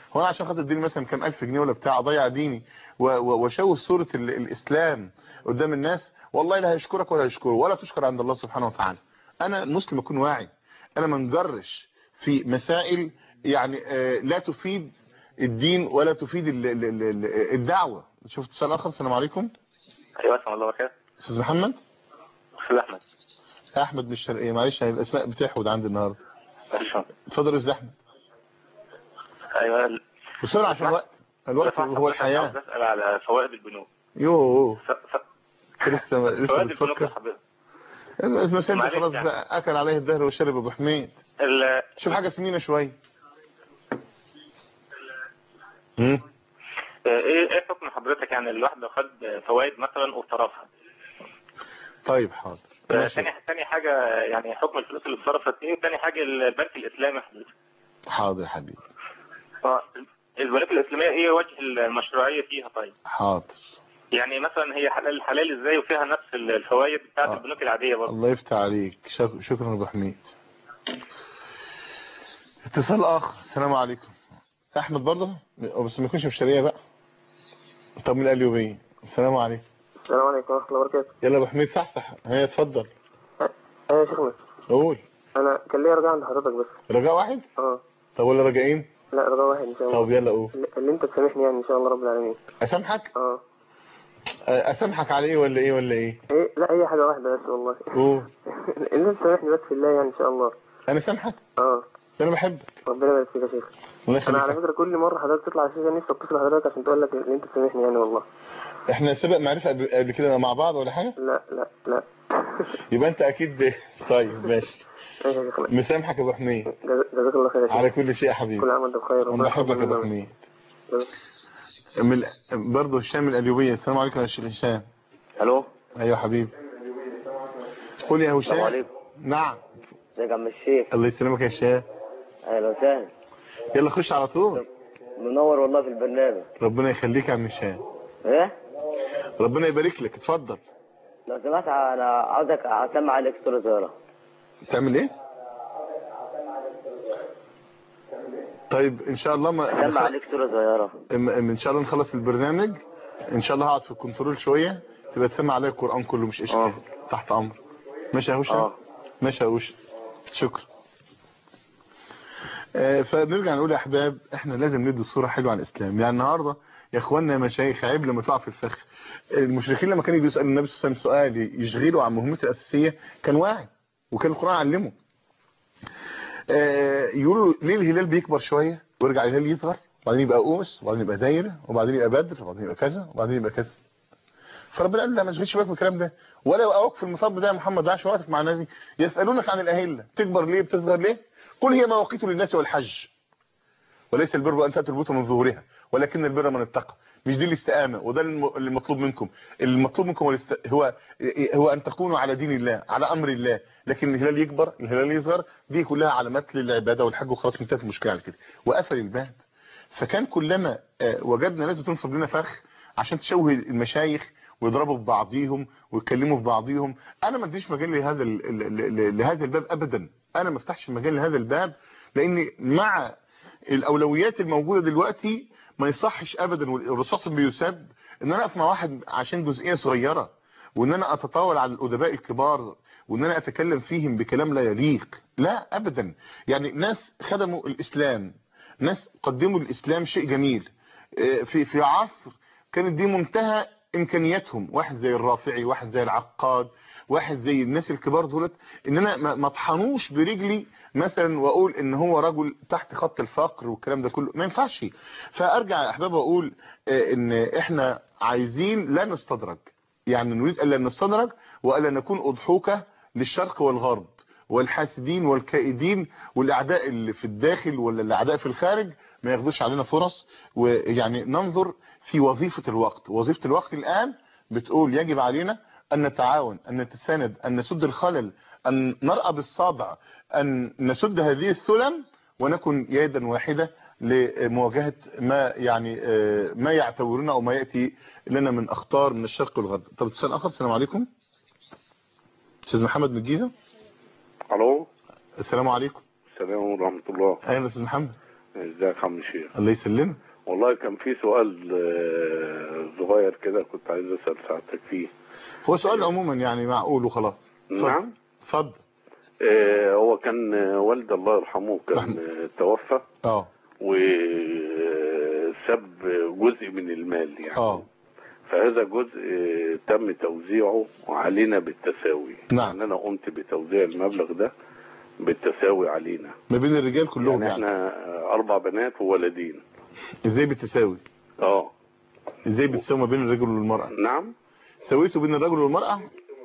هو انا عشان خاطر اديني مثلا كام الف جنيه ولا بتاع اضيع ديني واشوه صوره الاسلام قدام الناس؟ والله لا هيشكرك ولا هيشكره ولا تشكر عند الله سبحانه وتعالى. انا المسلم اكون واعي، انا ما نجرش في مسائل يعني لا تفيد الدين ولا تفيد الدعوه. شفت اتصال اخر. السلام عليكم. ايوه السلام الله وبركاته. استاذ محمد. استاذ احمد. احمد من الشرقيه. معلش الاسماء بتحود عندي النهارده. اتفضل يا استاذ احمد. ايوه بسرعه عشان الوقت هو الحياه. عاوز اسال على فوائد البنوك. يوه لسه بتفكر. المسائل دي خلاص بقى اكل عليه الدهر وشرب ابو حميد. شوف حاجه سمينه شويه. ايه حكم حضرتك يعني الواحد لو خد فوائد مثلا وصرفها؟ طيب حاضر. ثاني حاجه يعني حكم الفلوس اللي اتصرفت ايه؟ ثاني حاجه البنك الاسلامي حضرتك. حاضر يا حبيبي. البنوك الاسلاميه ايه وجه المشروعيه فيها؟ طيب حاضر. يعني مثلا هي حلال ازاي وفيها نفس الفوائد بتاعت البنوك العاديه برضه؟ الله يفتح عليك. شكرا ابو حميد. اتصال اخر. السلام عليكم. احمد برضه بس ما يكونش في الشرقيه بقى. طب من القليوبيه. السلام عليكم. السلام عليكم ورحمه الله وبركاته. يلا ابو حميد صحصح. هي اتفضل. ايوه يا شيخنا. قول. انا كان ليا رجاء عند حضرتك بس. رجاء واحد؟ طب ولا رجائين؟ لا رجاء واحد ان شاء الله. طب يلا قول. اللي انت تسامحني يعني ان شاء الله رب العالمين. اسامحك؟ اسامحك على ايه ولا ايه ولا ايه؟ لا هي حاجه واحده بس والله. قول. اللي انت تسامحني بس في الله يعني ان شاء الله. انا سامحك؟ انا بحبك. ربنا يبارك فيك يا شيخ. انا على فكره كل مره حضرتك تطلع على الشاشه نفسي اتصل حضرتك عشان تقول لك ان انت تسامحني يعني والله. احنا سبق معرفه قبل كده مع بعض ولا حاجه؟ لا يبقى انت اكيد. طيب ماشي. مسامحك يا ابو حميد. جزاك الله خير يا شيخ. على كل شيء يا حبيبي. كل عام وانت بخير. انا بحبك يا ابو حميد. برضه هشام من القليوبيه. السلام عليكم يا شيخ هشام. الو. ايوه حبيبي. قول يا هشام. السلام عليكم. نعم. ازيك يا عم الشيخ؟ الله يسلمك يا هشام. اهلا وسهلا. يلا خش على طول. منور والله في البرنامج. ربنا يخليك يا عم هشام. ايه؟ ربنا يبارك لك. اتفضل. لو سمحت انا عاوزك اسمع عليك صوره صغيره. تعمل ايه؟ طيب ان شاء الله ما اسمع عليك صوره صغيره. ان شاء الله نخلص البرنامج ان شاء الله هقعد في الكنترول شويه تبقى تسمع عليا القران كله مش اشكال. تحت امر. ماشي يا هوشه. ماشي يا هوشه. شكرا. فنرجع نقول يا احباب احنا لازم ندي صوره حلوه عن الاسلام. يعني النهارده يا اخواننا يا مشايخ عيب لما تقع في الفخ. المشركين لما كانوا يجوا يسالوا النبي صلى الله عليه وسلم سؤال يشغلوا عن مهمته الاساسيه كان واعي وكان القران علمه. يقولوا ليه الهلال بيكبر شويه ويرجع الهلال يصغر وبعدين يبقى قوس وبعدين يبقى دايره وبعدين يبقى بدر وبعدين يبقى كذا وبعدين يبقى كذا. فربنا قال له لا ما تشغلش بالك من الكلام ده ولا يوقعوك في المطب ده يا محمد. ضيعش وقتك مع الناس دي. يسالونك عن الاهله تكبر ليه بتصغر ليه؟ قل هي مواقيت للناس والحج وليس البر ان تاتوا البيوت من ظهورها ولكن البر من اتقى. مش دي الاستقامه وده المطلوب منكم. المطلوب منكم هو ان تكونوا على دين الله على امر الله. لكن الهلال يكبر الهلال يصغر دي كلها علامات للعباده والحج وخلاص انتهت المشكله على كده. وقفل الباب. فكان كلما وجدنا ناس بتنصب لنا فخ عشان تشوه المشايخ ويضربوا في بعضيهم ويتكلموا في بعضيهم. انا ما اديش مجال لهذا الباب ابدا. انا ما افتحش مجال لهذا الباب لان مع الاولويات الموجوده دلوقتي ما يصحش ابدا والرصاص اللي بيساب ان انا اقف مع واحد عشان جزئيه صغيره وان انا اتطاول على الادباء الكبار وان انا اتكلم فيهم بكلام لا يليق. لا ابدا. يعني ناس خدموا الاسلام ناس قدموا الاسلام شيء جميل في عصر كانت دي منتهى امكانياتهم. واحد زي الرافعي واحد زي العقاد واحد زي الناس الكبار دولت ان انا ما اطحنوش برجلي مثلا واقول ان هو رجل تحت خط الفقر والكلام ده كله ما ينفعش. فارجع يا احباب واقول ان احنا عايزين لا نستدرج. يعني نريد الا نستدرج والا نكون اضحوكه للشرق والغرب والحاسدين والكائدين والاعداء اللي في الداخل ولا الاعداء في الخارج ما ياخدوش علينا فرص. ويعني ننظر في وظيفة الوقت. وظيفة الوقت الآن بتقول يجب علينا أن نتعاون أن نتساند أن نسد الخلل أن نرأى بالصابع أن نسد هذه السلم ونكن يدا واحدة لمواجهة ما يعني ما يعتبرنا أو ما يأتي لنا من أخطار من الشرق والغرب. طب اتصال آخر. السلام عليكم. أستاذ محمد من الجيزة. الو. السلام عليكم. السلام ورحمة الله. أهلا أستاذ محمد. ازيك يا عم الشيخ؟ الله يسلمك. والله كان في سؤال صغير كده كنت عايز اسال سعادتك فيه. هو سؤال عموما يعني معقول وخلاص. نعم اتفضل. هو كان والد الله يرحمه كان توفى وساب جزء من المال يعني. فهذا جزء تم توزيعه علينا بالتساوي. يعني انا قمت بتوزيع المبلغ ده بالتساوي علينا ما بين الرجال كلهم يعني احنا 4 بنات وولدين. ازاي بالتساوي؟ ازاي بتساوي ما بين الرجل والمرأة؟ نعم سويته بين الرجل والمرأة؟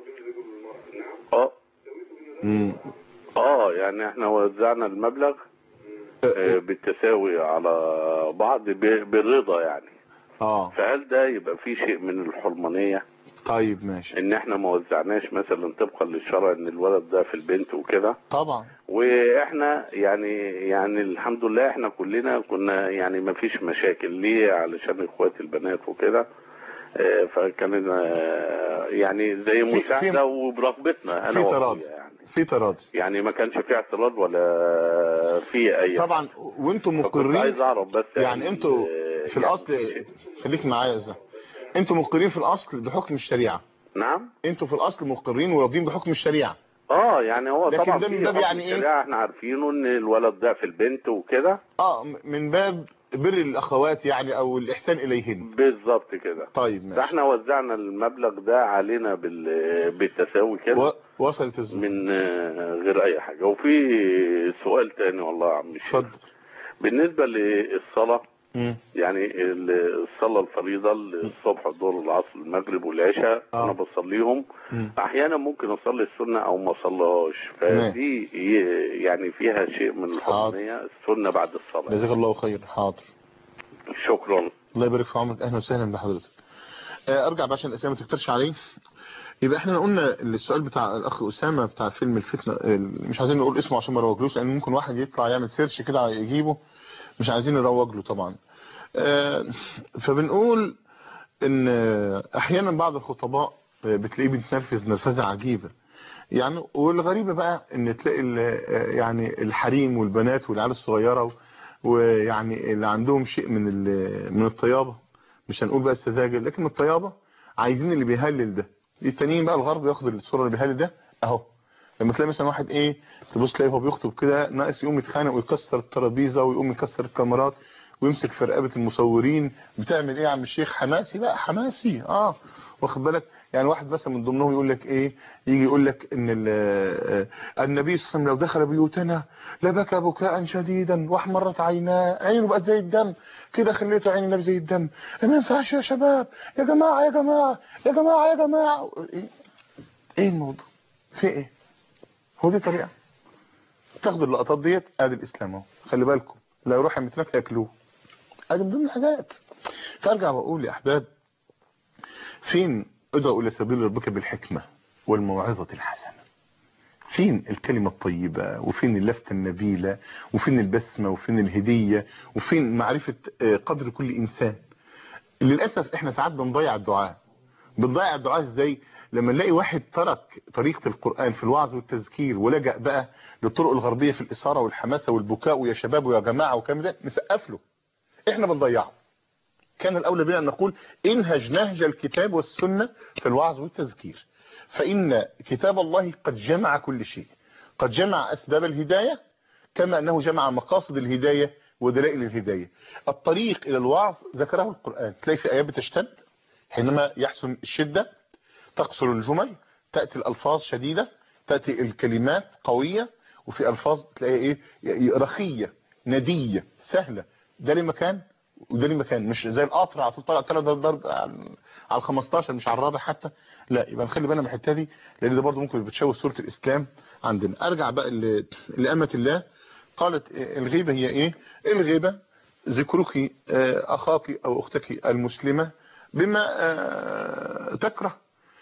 يعني احنا وزعنا المبلغ بالتساوي على بعض بالرضا يعني. فهل ده يبقى فيه شيء من الحرمانية؟ طيب ماشي. ان احنا ما وزعناش مثلا طبقا للشرع ان الولد ده في البنت وكده. طبعا. واحنا يعني الحمد لله احنا كلنا كنا يعني ما فيش مشاكل ليه علشان اخواتي البنات وكده. فكان يعني زي مساعدة وبرغبتنا انا واخويا يعني. في تراضي يعني ما كانش في اعتراض ولا في اي طبعا. وانتم مقرين عايز اعرف بس يعني انتوا في الاصل خليك معايا يا زلمه. انتوا مقرين في الاصل بحكم الشريعه. نعم انتوا في الاصل مقرين وراضين بحكم الشريعه. يعني هو لكن طبعا ده من باب يعني ايه احنا عارفينه ان الولد ده في البنت وكده. من باب بر الاخوات يعني او الاحسان اليهن. بالظبط كده. طيب ماشي. فاحنا وزعنا المبلغ ده علينا بالتساوي كده. وصلت الزمن من غير اي حاجه. وفي سؤال تاني والله يا عم الشيخ. اتفضل. بالنسبه للصلاه يعني الصلاه الفريضه الصبح الظهر العصر المغرب والعشاء انا بصليهم. احيانا ممكن اصلي السنه او ما اصليهاش. فدي يعني فيها شيء من الحرمانيه السنه بعد الصلاه. جزاك الله خير. حاضر. شكرا. الله يبارك في عمرك. اهلا وسهلا بحضرتك. ارجع بقى عشان الاسئله ما تكترش عليه. يبقى احنا قلنا السؤال بتاع الاخ اسامه بتاع فيلم الفتنه مش عايزين نقول اسمه عشان ما نروجلوش لان ممكن واحد يطلع يعمل سيرش كده يجيبه. مش عايزين نروج له طبعا. فبنقول ان احيانا بعض الخطباء بتلاقيه بيتنرفز نرفزه عجيبه يعني. والغريبه بقى ان تلاقي يعني الحريم والبنات والعيال الصغيره ويعني اللي عندهم شيء من الطيابه. مش هنقول بقى السذاجه لكن الطيابه عايزين اللي بيهلل ده. التانيين بقى الغرب ياخد الصوره اللي بيهلل ده اهو. لما تلاقي مثلا واحد تبص تلاقيه هو بيخطب كده ناقص يقوم يتخانق ويكسر الترابيزه ويقوم يكسر الكاميرات ويمسك في رقبه المصورين. بتعمل ايه يا عم الشيخ؟ حماسي بقى حماسي. واخد بالك يعني. واحد مثلا من ضمنهم يقول لك يجي يقول لك ان النبي صلى الله عليه وسلم لو دخل بيوتنا لبكى بكاء شديدا واحمرت عيناه. عينه بقت زي الدم كده. خليته عين النبي زي الدم. ما ينفعش يا شباب يا جماعه يا جماعه يا جماعه يا جماعه. ايه الموضوع؟ في ايه؟ هو دي طريقه تاخدوا اللقطات ديت؟ ادي الاسلام اهو. خلي بالكم لا يروح يمتلك ياكلوه. ادي من ضمن الحاجات. فارجع واقول يا احباب فين ادعوا الى سبيل ربك بالحكمه والموعظه الحسنه؟ فين الكلمه الطيبه وفين اللفته النبيله وفين البسمه وفين الهديه وفين معرفه قدر كل انسان؟ للاسف احنا ساعات بنضيع الدعاء. بنضيع الدعاء ازاي؟ لما نلاقي واحد ترك طريقه القران في الوعظ والتذكير ولجأ بقى للطرق الغربيه في الاثاره والحماسه والبكاء ويا شباب ويا جماعه وكلام ده نسقف له. احنا بنضيعه. كان الاولى بنا ان نقول انهج نهج الكتاب والسنه في الوعظ والتذكير. فان كتاب الله قد جمع كل شيء. قد جمع اسباب الهدايه كما انه جمع مقاصد الهدايه ودلائل الهدايه. الطريق الى الوعظ ذكره القران. تلاقي في ايات بتشتد حينما يحسن الشده تقصر الجمل تاتي الالفاظ شديده تاتي الكلمات قويه وفي الفاظ تلاقي رخيه نديه سهله. ده ليه مكان وده ليه مكان. مش زي القطر على طول طالع 3 ضرب على 15 مش على الرابع حتى. لا يبقى نخلي بالنا من الحته دي لان ده برضه ممكن بتشوه صوره الاسلام عندنا. ارجع بقى لامه الله. قالت الغيبه هي ايه؟ الغيبه ذكرك اخاك او اختك المسلمه بما تكره.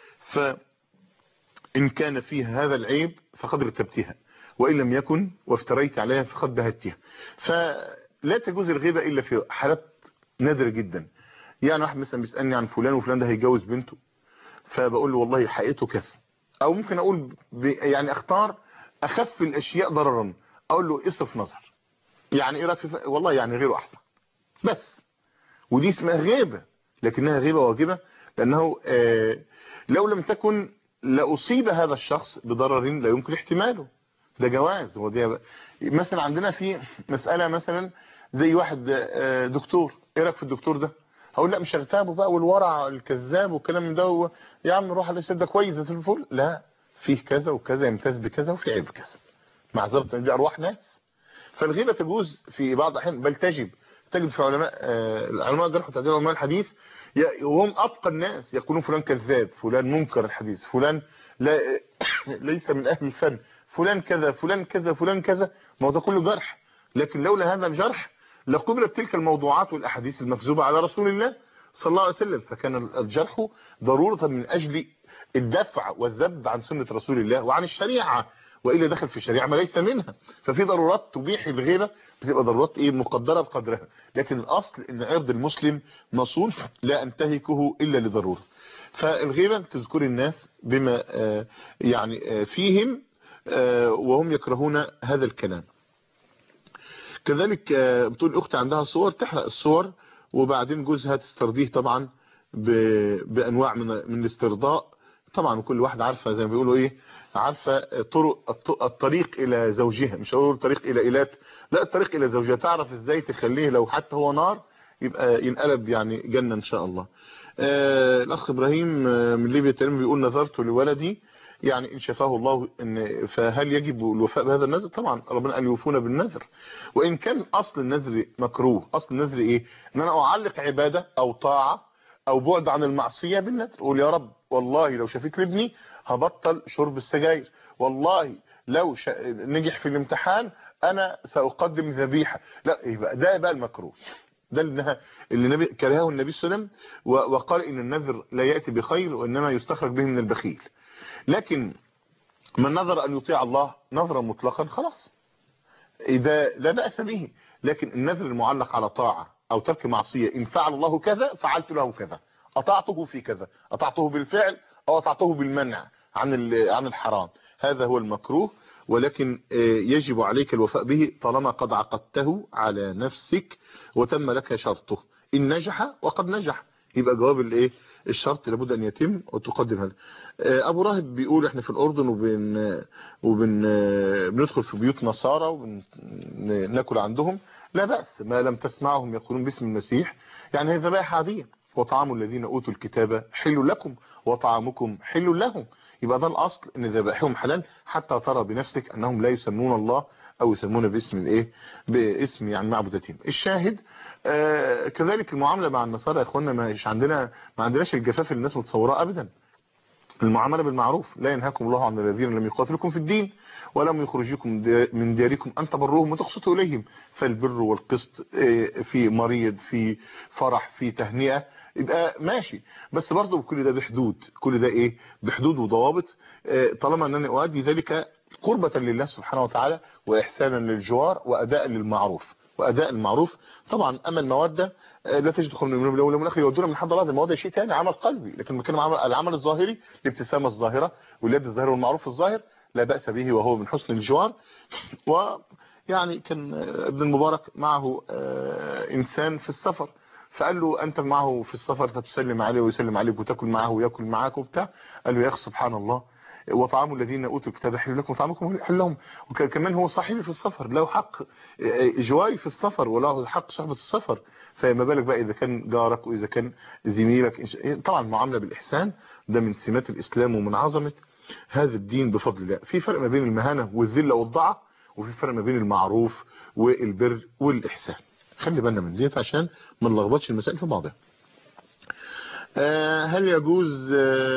فان كان فيها هذا العيب فقد ارتبتها وان لم يكن وافتريت عليها فقد بهتها. لا تجوز الغيبة إلا في حالات نادرة جدا. يعني واحد مثلا بيسألني عن فلان وفلان ده هيجوز بنته فبقول له والله حقيقته كذا. أو ممكن أقول يعني أختار أخف الأشياء ضررا. أقول له اصرف نظر يعني ايه رايك والله يعني غيره احسن بس. ودي اسمها غيبة، لكنها غيبة واجبة، لانه لو لم تكن لأصيب هذا الشخص بضرر لا يمكن احتماله. ده جواز. ودي مثلا عندنا في مسألة مثلا زي واحد دكتور، ايه رايك في الدكتور ده؟ هقول لا مش هغتابه بقى والورع الكذاب والكلام ده، يا عم روح على ده كويس زي الفل. لا، فيه كذا وكذا، يمتاز بكذا وفي عيب كذا، معذرة ان دي ارواح ناس. فالغيبة تجوز في بعض الاحيان، بل تجب في علماء الجرح والتعديل وعلماء الحديث، وهم اتقى الناس، يقولون فلان كذاب، فلان منكر الحديث، فلان لا ليس من اهل الفن، فلان كذا فلان كذا فلان كذا. ما هو ده كله جرح، لكن لولا هذا الجرح لقبلت تلك الموضوعات والاحاديث المكذوبه على رسول الله صلى الله عليه وسلم. فكان الجرح ضروره من اجل الدفع والذب عن سنه رسول الله وعن الشريعه، والا دخل في الشريعه ما ليس منها. ففي ضرورات تبيح الغيبه، بتبقى ضرورات مقدره بقدرها، لكن الاصل ان عرض المسلم مصون لا انتهكه الا لضروره. فالغيبه تذكر الناس بما يعني فيهم وهم يكرهون هذا الكلام. كذلك بتقول اختي عندها صور، تحرق الصور وبعدين جوزها تسترضيه طبعا بانواع من الاسترضاء طبعا. وكل واحد عارفه زي ما بيقولوا ايه، عارفه الطريق الى زوجها، مش هقول الطريق الى ايلات، لا الطريق الى زوجها، تعرف ازاي تخليه لو حتى هو نار يبقى ينقلب يعني جنه ان شاء الله. الاخ ابراهيم من ليبيا التاني بيقول نذرت لولدي، يعني ان شفاه الله ان فهل يجب الوفاء بهذا النذر؟ طبعا ربنا قال يوفون بالنذر، وان كان اصل النذر مكروه. اصل النذر ايه؟ ان انا اعلق عباده او طاعه او بعد عن المعصيه بالنذر. قول يا رب والله لو شفيت لابني هبطل شرب السجاير، والله لو نجح في الامتحان انا ساقدم ذبيحه. لا، يبقى ده بقى المكروه، ده اللي النبي كرهه النبي صلى الله عليه وسلم، وقال ان النذر لا ياتي بخير وانما يستخرج به من البخيل. لكن من نظر ان يطيع الله نظرا مطلقا خلاص اذا لا باس به. لكن النذر المعلق على طاعه او ترك معصيه، ان فعل الله كذا فعلت له كذا، اطعته في كذا، اطعته بالفعل او اطعته بالمنع عن الحرام، هذا هو المكروه. ولكن يجب عليك الوفاء به طالما قد عقدته على نفسك وتم لك شرطه، ان نجح وقد نجح يبقى جواب الايه الشرط لابد ان يتم وتقدم هذا. ابو راهب بيقول احنا في الاردن بندخل في بيوت نصارى وناكل عندهم، لا باس ما لم تسمعهم يقولون باسم المسيح، يعني هي ذبائح عاديه. وطعام الذين اوتوا الكتاب حل لكم وطعامكم حل لهم، يبقى ده الاصل ان ذبائحهم حلال حتى ترى بنفسك انهم لا يسمون الله او يسمون باسم الايه باسم يعني معبودتهم. الشاهد كذلك المعامله مع النصارى يا اخوانا، ما عندناش الجفاف اللي الناس متصوراه ابدا. المعامله بالمعروف، لا ينهاكم الله عن الذين لم يقاتلوكم في الدين ولم يخرجوكم من دياركم ان تبروهم وتقسطوا اليهم. فالبر والقسط في مريض، في فرح، في تهنئه، يبقى ماشي، بس برضه كل ده بحدود، كل ده ايه بحدود وضوابط، طالما انني اؤدي ذلك قربة لله سبحانه وتعالى واحسانا للجوار واداء للمعروف. واداء المعروف طبعا. اما الموده لا تجد خير من الاول والاخر يودون من حد الله، الموده شيء ثاني، عمل قلبي. لكن بنتكلم عن العمل الظاهري، الابتسامه الظاهره واليد الظاهره والمعروف الظاهر لا باس به، وهو من حسن الجوار. ويعني كان ابن المبارك معه انسان في السفر، فقال له انت معه في السفر فتسلم عليه ويسلم عليك وتاكل معه وياكل معاك وبتاع. قال له يا اخي سبحان الله، وطعام الذين اوتوا الكتاب حل لكم وطعامكم حل لهم. وكمان هو صاحبي في السفر، له حق جواري في السفر وله حق صحبة السفر، فما بالك بقى اذا كان جارك واذا كان زميلك. طبعا المعامله بالاحسان ده من سمات الاسلام ومن عظمه هذا الدين بفضل الله. في فرق ما بين المهانه والذله والضعه، وفي فرق ما بين المعروف والبر والاحسان. خلي بالنا من ديت عشان ما نلخبطش المسائل في بعضها. هل يجوز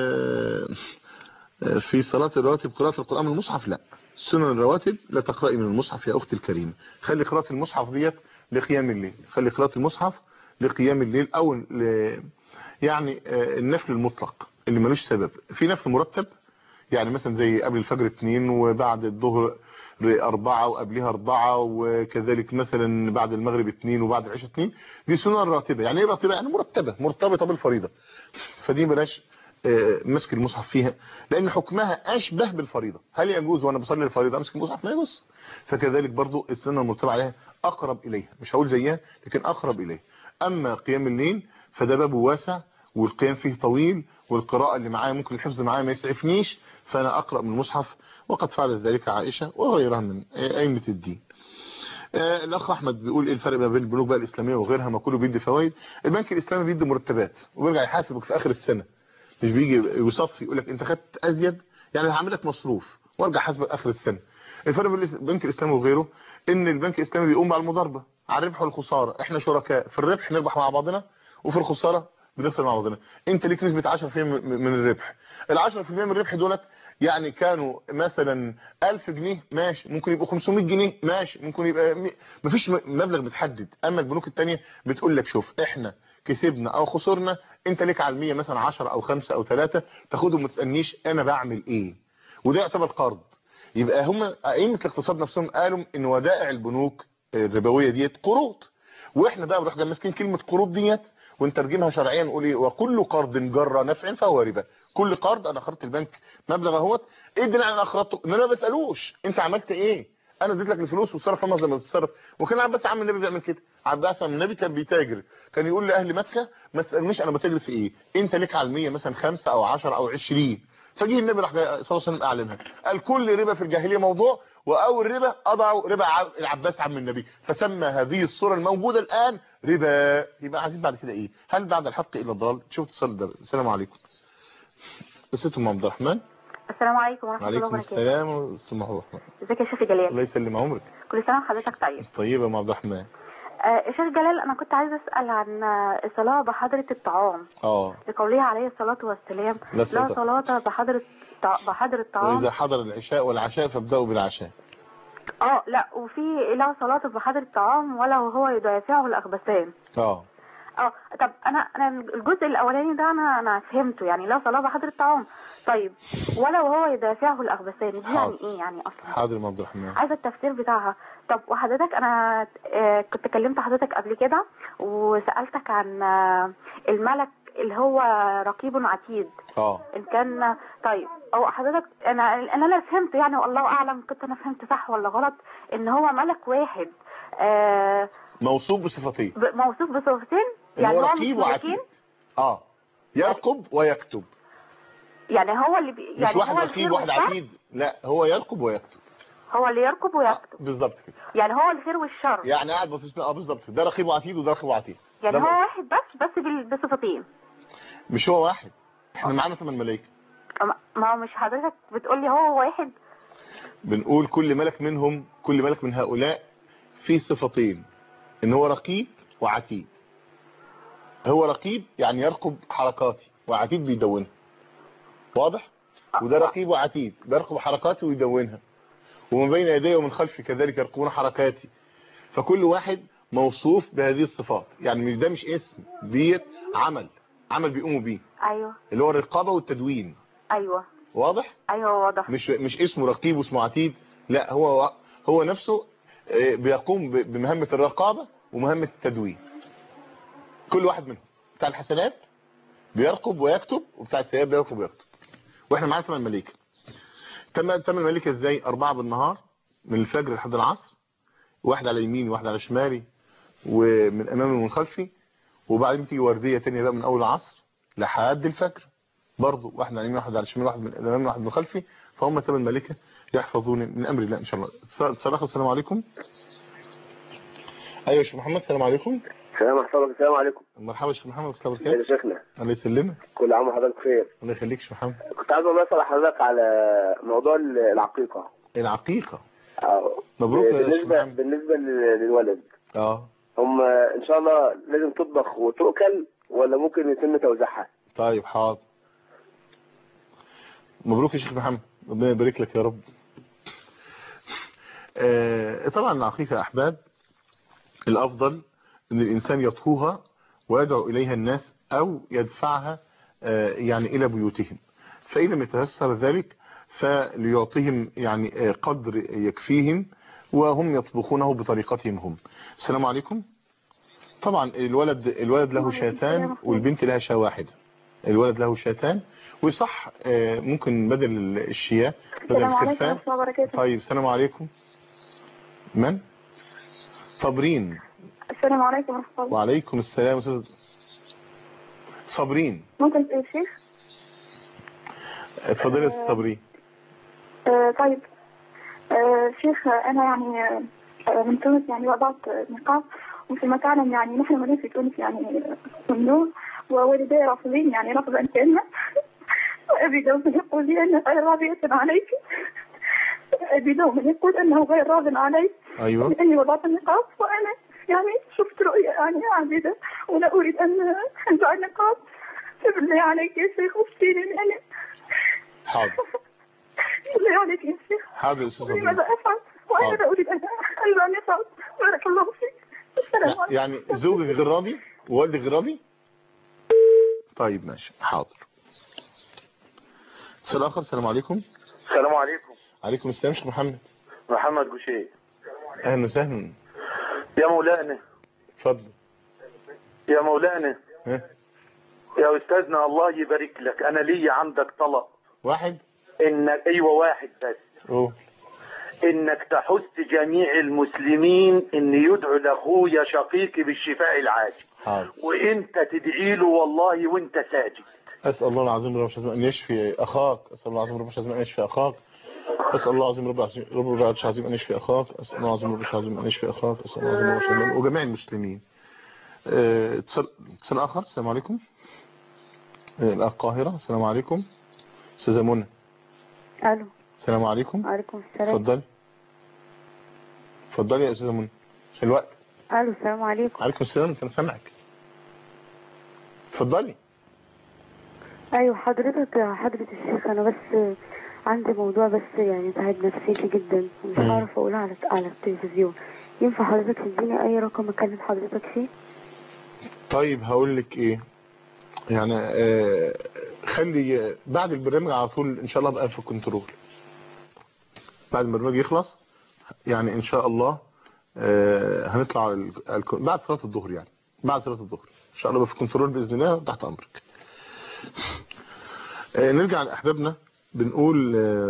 في صلاة الرواتب قراءة القرآن من المصحف؟ لا، سنن الرواتب لا تقرأي من المصحف يا أختي الكريمة. خلي قراءة المصحف ديت لقيام الليل، خلي قراءة المصحف لقيام الليل أو يعني النفل المطلق اللي ملوش سبب. في نفل مرتب يعني مثلا زي قبل الفجر 2 وبعد الظهر 4 وقبلها 4، وكذلك مثلا بعد المغرب 2 وبعد العشاء 2. دي سنن راتبة. يعني ايه راتبة؟ يعني مرتبة مرتبطة بالفريضة. فدي بلاش مسك المصحف فيها، لان حكمها اشبه بالفريضة. هل يجوز وانا بصلي الفريضة امسك المصحف؟ ما يجوز. فكذلك برضو السنة المرتبة عليها اقرب اليها، مش هقول زيها لكن اقرب اليها. اما قيام الليل فده بابه واسع والقيام فيه طويل، والقراءة اللي معايا ممكن الحفظ معايا ما يسعفنيش، فانا اقرأ من المصحف، وقد فعلت ذلك عائشة وغيرها من ائمة الدين. الاخ احمد بيقول ايه الفرق ما بين البنوك بقى الاسلاميه وغيرها؟ ما كله بيدي فوائد. البنك الاسلامي بيدي مرتبات وبيرجع يحاسبك في اخر السنه، مش بيجي يصفي يقول لك انت خدت ازيد، يعني هعمل لك مصروف وارجع حاسبك اخر السنه. الفرق بين البنك الاسلامي وغيره ان البنك الاسلامي بيقوم على المضاربه على الربح والخساره، احنا شركاء في الربح نربح مع بعضنا، وفي الخساره بنخسر مع بعضنا. انت ليك نسبه 10% من الربح. ال 10% من الربح دولت يعني كانوا مثلا 1000 جنيه ماشي، ممكن يبقوا 500 جنيه ماشي، ممكن يبقى مفيش مبلغ متحدد. اما البنوك الثانيه بتقول لك شوف احنا كسبنا او خسرنا، انت ليك على المية مثلا 10 او 5 او 3 تاخدهم وما تسالنيش انا بعمل ايه، وده يعتبر قرض. يبقى هم ائمه الاقتصاد نفسهم قالوا ان ودائع البنوك الربويه ديت قروض، واحنا بقى بنروح ماسكين كلمه قروض ديت ونترجمها شرعيا نقول ايه؟ وكل قرض جر نفع فهو ربا. كل قرض انا اخرت البنك مبلغ اهوت، ايه الدليل انا اخرته؟ ان انا ما بسالوش انت عملت ايه، انا اديت لك الفلوس وتصرف زي ما تتصرف. وكان عباس عم النبي بيعمل كده، عباس عم النبي كان بيتاجر، كان يقول لاهل مكه ما تسالنيش انا بتاجر في ايه، انت ليك على المية مثلا 5 او 10 او 20. فجه النبي راح صلى الله عليه وسلم اعلنها، قال كل ربا في الجاهليه موضوع، واول ربا اضعوا ربا العباس عم النبي، فسمى هذه الصوره الموجوده الان ربا. يبقى عايزين بعد كده ايه؟ هل بعد الحق الا الضلال؟ شوف اتصال ده. السلام عليكم. قصتهم عبد الرحمن. السلام عليكم ورحمه الله وبركاته. وعليكم السلام ورحمه الله وبركاته. ازيك يا شيخ جلال؟ الله يسلم عمرك. كل سنه وحضرتك طيب. طيبه يا عبد الرحمن. شيخ جلال انا كنت عايزه اسال عن الصلاه بحضره الطعام. لقوله عليه الصلاه والسلام لا صلاه بحضره الطعام، واذا حضر العشاء والعشاء فابدأوا بالعشاء. لا، وفي لا صلاه بحضره الطعام ولا وهو يدافعه الاخبثان. طب انا الجزء الاولاني ده انا فهمته، يعني لا صلاه بحضره الطعام. طيب ولا وهو يدافعه الاخبثان دي يعني ايه يعني اصلا؟ حاضر يا عبد الرحمن، عايزه التفسير بتاعها. طب وحضرتك انا كنت كلمت حضرتك قبل كده وسالتك عن الملك اللي هو رقيب عتيد. ان كان طيب او حضرتك انا فهمت يعني، والله اعلم كنت انا فهمت صح ولا غلط، ان هو ملك واحد موصوف بصفتين. موصوف بصفتين، يعني هو رقيب وعتيد. يرقب ويكتب. يعني هو اللي يعني مش واحد رقيب واحد عتيد، لا هو يرقب ويكتب. هو اللي يرقب ويكتب بالظبط كده. يعني هو الخير والشر، يعني قاعد باصص بالظبط. ده رقيب وعتيد وده رقيب وعتيد، يعني هو واحد بس بصفتين. مش هو واحد، احنا معانا 8 ملائكه. ما هو مش حضرتك بتقول لي هو واحد؟ بنقول كل ملك منهم، كل ملك من هؤلاء فيه صفتين، ان هو رقيب وعتيد. هو رقيب يعني يرقب حركاتي، وعتيد بيدونها. واضح؟ وده رقيب وعتيد بيرقب حركاتي ويدونها، ومن بين يديه ومن خلفي كذلك يرقبون حركاتي. فكل واحد موصوف بهذه الصفات، يعني ده مش اسم، ديت عمل بيقوموا بيه. ايوه، اللي هو الرقابه والتدوين. ايوه واضح؟ ايوه واضح. مش اسمه رقيب واسمه عتيد، لا هو نفسه بيقوم بمهمه الرقابه ومهمه التدوين. كل واحد منهم. بتاع الحسنات بيرقب ويكتب، وبتاع السيئات بيرقب ويكتب. واحنا معانا 8 ملائكه. 8 ملائكه ازاي؟ 4 بالنهار من الفجر لحد العصر، واحد على يميني وواحد على شمالي ومن امامي ومن خلفي، وبعدين تيجي ورديه ثانيه بقى من اول العصر لحد الفجر برضه، واحد على يمين واحد على شمال، واحد من امامي واحد من خلفي. فهم 8 ملائكه يحفظون من امر الله ان شاء الله. السلام عليكم. ايوه يا شيخ محمد. السلام عليكم. السلام عليكم. مرحبا يا شيخ محمد. السلام عليكم يا شيخنا. الله يسلمك. كل عام وحضرتك بخير. الله يخليك يا شيخ محمد. كنت عايز اسال حضرتك على موضوع العقيقه. مبروك يا شيخ محمد. بالنسبه للولد هم ان شاء الله لازم تطبخ وتؤكل ولا ممكن يتم توزيعها؟ طيب حاضر. مبروك يا شيخ محمد، ربنا يبارك لك يا رب. طبعا العقيقه احباب الافضل ان الانسان يطهوها ويدعو اليها الناس او يدفعها يعني الى بيوتهم، فإن لم يتيسر ذلك فليعطيهم يعني قدر يكفيهم وهم يطبخونه بطريقتهم هم. السلام عليكم. طبعا الولد له شاتان والبنت لها شاة واحدة. الولد له شاتان، ويصح ممكن بدل الشياه بدل الخرفان. السلام عليكم ورحمة الله وبركاته. طيب السلام عليكم. من؟ صابرين. السلام عليكم ورحمة الله. وعليكم السلام أستاذ صابرين. ممكن تقول شيخ؟ اتفضلي يا أستاذ صابرين. طيب شيخ، أنا يعني من تونس، يعني وضعت نقاب، وفي ما تعلم يعني نحن منين في تونس يعني ممنوع، ووالدي رافضين يعني رفضا تاما. وأبي دوما يقول لي أنه غير راضية عليك. أبي دوما يقول أنه غير راض علي. أيوة. لأني وضعت النقاب، وأنا يعني شفت رؤية يعني عابدة، ولا أريد أن أنزع النقاب. فبالله عليك يا شيخ افتيني أنا. حاضر. بالله عليك يا شيخ. حاضر يا أستاذ صابرين. ماذا أفعل؟ وأنا لا أريد أن أنزع النقاب. بارك الله فيك. السلام عليكم. يعني زوجك غير راضي ووالدك غير راضي؟ طيب ماشي حاضر. السؤال الآخر. السلام عليكم. السلام عليكم. عليكم السلام. شيخ محمد. محمد بوشي. أهلا وسهلا. يا مولانا. اتفضل. يا مولانا. يا أستاذنا الله يبارك لك، أنا لي عندك طلب واحد. إنك أيوة واحد بس. إنك تحث جميع المسلمين إن يدعو لأخويا شقيقي بالشفاء العاجل. وإنت تدعي له والله وإنت ساجد. أسأل الله العظيم رب العالمين أن يشفي أخاك. أسأل الله العظيم رب العالمين أن يشفي أخاك. أسأل الله العظيم رب العالمين أن يشفي أخاك. أسأل الله العظيم رب العالمين أن يشفي أخاك. أسأل الله العظيم رب العالمين وجميع المسلمين. اتصال آخر. السلام عليكم. القاهرة. السلام عليكم. أستاذة منى. ألو. السلام عليكم. وعليكم السلام. اتفضلي يا أستاذة منى عشان الوقت. ألو. السلام عليكم. عليكم السلام. أنا سامعك. اتفضلي. أيوة حضرتك يا حضرة الشيخ، أنا بس عندي موضوع بس يعني تعب نفسيتي جدا ومش عارف أقولها على التلفزيون. ينفع حضرتك تديني أي رقم أكلم حضرتك فيه؟ طيب هقول لك إيه يعني خلي بعد البرنامج على طول إن شاء الله بقى في الكنترول. بعد البرنامج يخلص يعني إن شاء الله هنطلع بعد صلاة الظهر، يعني بعد صلاة الظهر إن شاء الله بقى في الكنترول بإذن الله تحت أمرك. نرجع لأحبابنا بنقول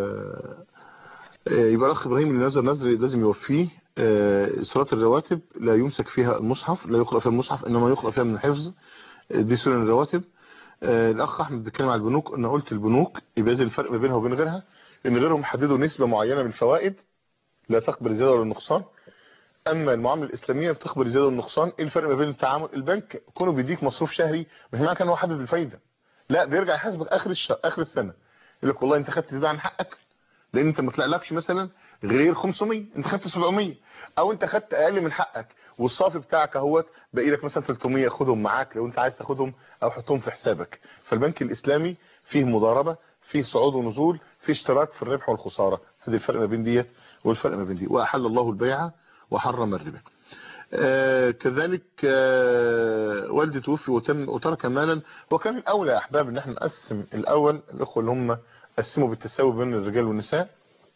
يبقى الأخ إبراهيم اللي نذر لازم يوفيه. صلاة الرواتب لا يمسك فيها المصحف، لا يقرأ فيها المصحف، إنما يقرأ فيها من الحفظ. دي سنن الرواتب. الأخ أحمد بيتكلم على البنوك. أنا قلت البنوك يبقى زي الفرق ما بينها وبين غيرها، إن غيرهم حددوا نسبة معينة من الفوائد لا تقبل الزيادة ولا النقصان. أما المعاملة الإسلامية بتقبل الزيادة والنقصان. إيه الفرق ما بين التعامل؟ البنك كونه بيديك مصروف شهري مش معنى كان هو حدد الفايدة، لا بيرجع يحاسبك آخر الشهر آخر السنة، يقول لك والله أنت خدت زيادة عن حقك لأن أنت ما طلعلكش مثلا غير 500، أنت خدت 700، أو أنت خدت أقل من حقك والصافي بتاعك اهوت باقي لك مثلا 300، خدهم معاك لو أنت عايز تاخدهم أو حطهم في حسابك. فالبنك الإسلامي فيه مضاربة، فيه صعود ونزول، فيه اشتراك في الربح والخسارة. هذه الفرق ما بين ديت والفرق ما بين دي. وأحل الله البيع وحرم الربا. كذلك والدي توفي وترك مالا، وكان الأولى يا أحباب ان احنا نقسم الأول الأخوة اللي هم قسموا بالتساوي بين الرجال والنساء.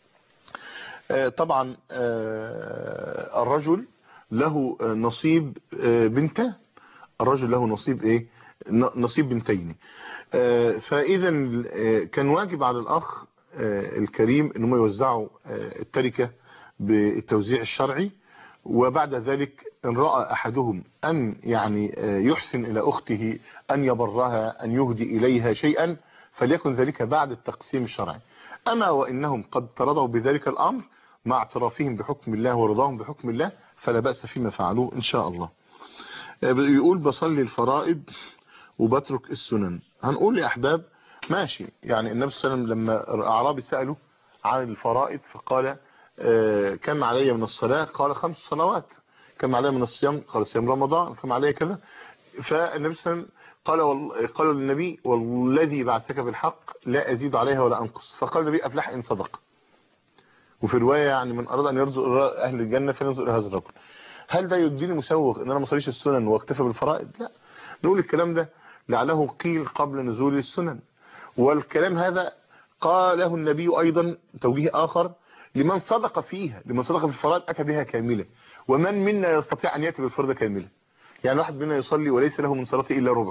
طبعا الرجل له نصيب بنتين، الرجل له نصيب ايه؟ نصيب بنتين. فإذا كان واجب على الأخ الكريم انهم يوزعوا التركة بالتوزيع الشرعي. وبعد ذلك إن رأى أحدهم أن يعني يحسن إلى أخته، أن يبرها، أن يهدي إليها شيئا، فليكن ذلك بعد التقسيم الشرعي. أما وإنهم قد ترضوا بذلك الأمر مع اعترافهم بحكم الله ورضاهم بحكم الله فلا بأس فيما فعلوه إن شاء الله. يقول بصلي الفرائض وبترك السنن. هنقول يا أحباب ماشي، يعني النبي صلى الله عليه وسلم لما أعرابي سألوا عن الفرائض فقال كم علي من الصلاة؟ قال 5 صلوات. كم علي من الصيام؟ قال صيام رمضان. كم علي كذا؟ فالنبي صلى الله عليه وسلم قالوا للنبي والذي بعثك بالحق لا أزيد عليها ولا أنقص. فقال النبي أفلح إن صدق. وفي رواية يعني من أراد أن يرزق أهل الجنة فلينظر إلى هذا الرجل. هل ده يديني مسوغ ان انا ما اصليش السنن واكتفي بالفرائض؟ لا، نقول الكلام ده لعله قيل قبل نزول السنن، والكلام هذا قاله النبي ايضا توجيه اخر لمن صدق فيها، لمن صدق في الفرائض اتى بها كامله. ومن منا يستطيع ان ياتي بالفرض كامله؟ يعني واحد منا يصلي وليس له من صلاته الا ربعها،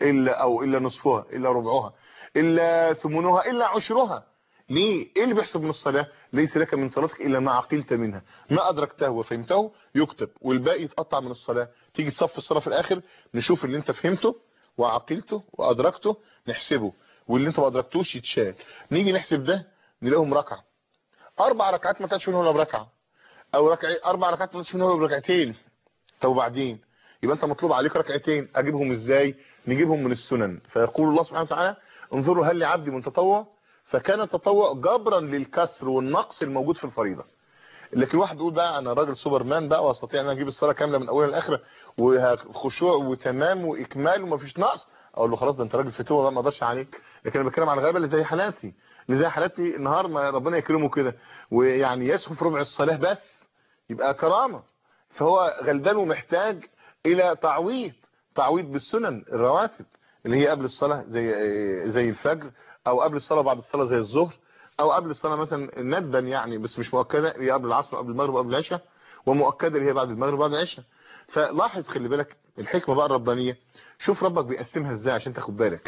إلا نصفها إلا ربعها إلا ثمنها إلا عشرها. ليه؟ إيه اللي بيحسب من الصلاة؟ ليس لك من صلاتك إلا ما عقلت منها، ما أدركته وفهمته يكتب، والباقي يتقطع من الصلاة. تيجي تصف الصلاة في الآخر نشوف اللي أنت فهمته وعقلته وأدركته نحسبه، واللي أنت ما أدركتوش يتشال. نيجي نحسب ده نلاقيهم ركعة، 4 ركعات ما كانش منهم ولا بركعة، أو 4 ركعات ما كانش منهم ولا بركعتين. طب وبعدين؟ يبقى أنت مطلوب عليك ركعتين، أجيبهم إزاي؟ نجيبهم من السنن. فيقول الله سبحانه وتعالى انظروا هل لعبدي من تطوع، فكان التطوع جبرا للكسر والنقص الموجود في الفريضة. لكن الواحد يقول بقى انا راجل سوبرمان بقى واستطيع ان اجيب الصلاه كامله من اولها لاخرها وخشوع وتمام واكمال ومفيش نقص، اقول له خلاص ده انت راجل فتوه بقى ما اقدرش عليك. لكن انا بتكلم عن الغيبه اللي زي حالاتي، النهار ما ربنا يكرمه كده ويعني يسخف ربع الصلاه بس يبقى كرامه، فهو غلبان ومحتاج الى تعويض بالسنن الرواتب اللي هي قبل الصلاه زي الفجر، او قبل الصلاه بعد الصلاه زي الظهر، او قبل الصلاه مثلا ندبا يعني بس مش مؤكده اللي هي قبل العصر وقبل المغرب وقبل العشاء، ومؤكده اللي هي بعد المغرب وبعد العشاء. فلاحظ خلي بالك الحكمه بقى الربانيه، شوف ربك بيقسمها ازاي عشان تاخد بالك.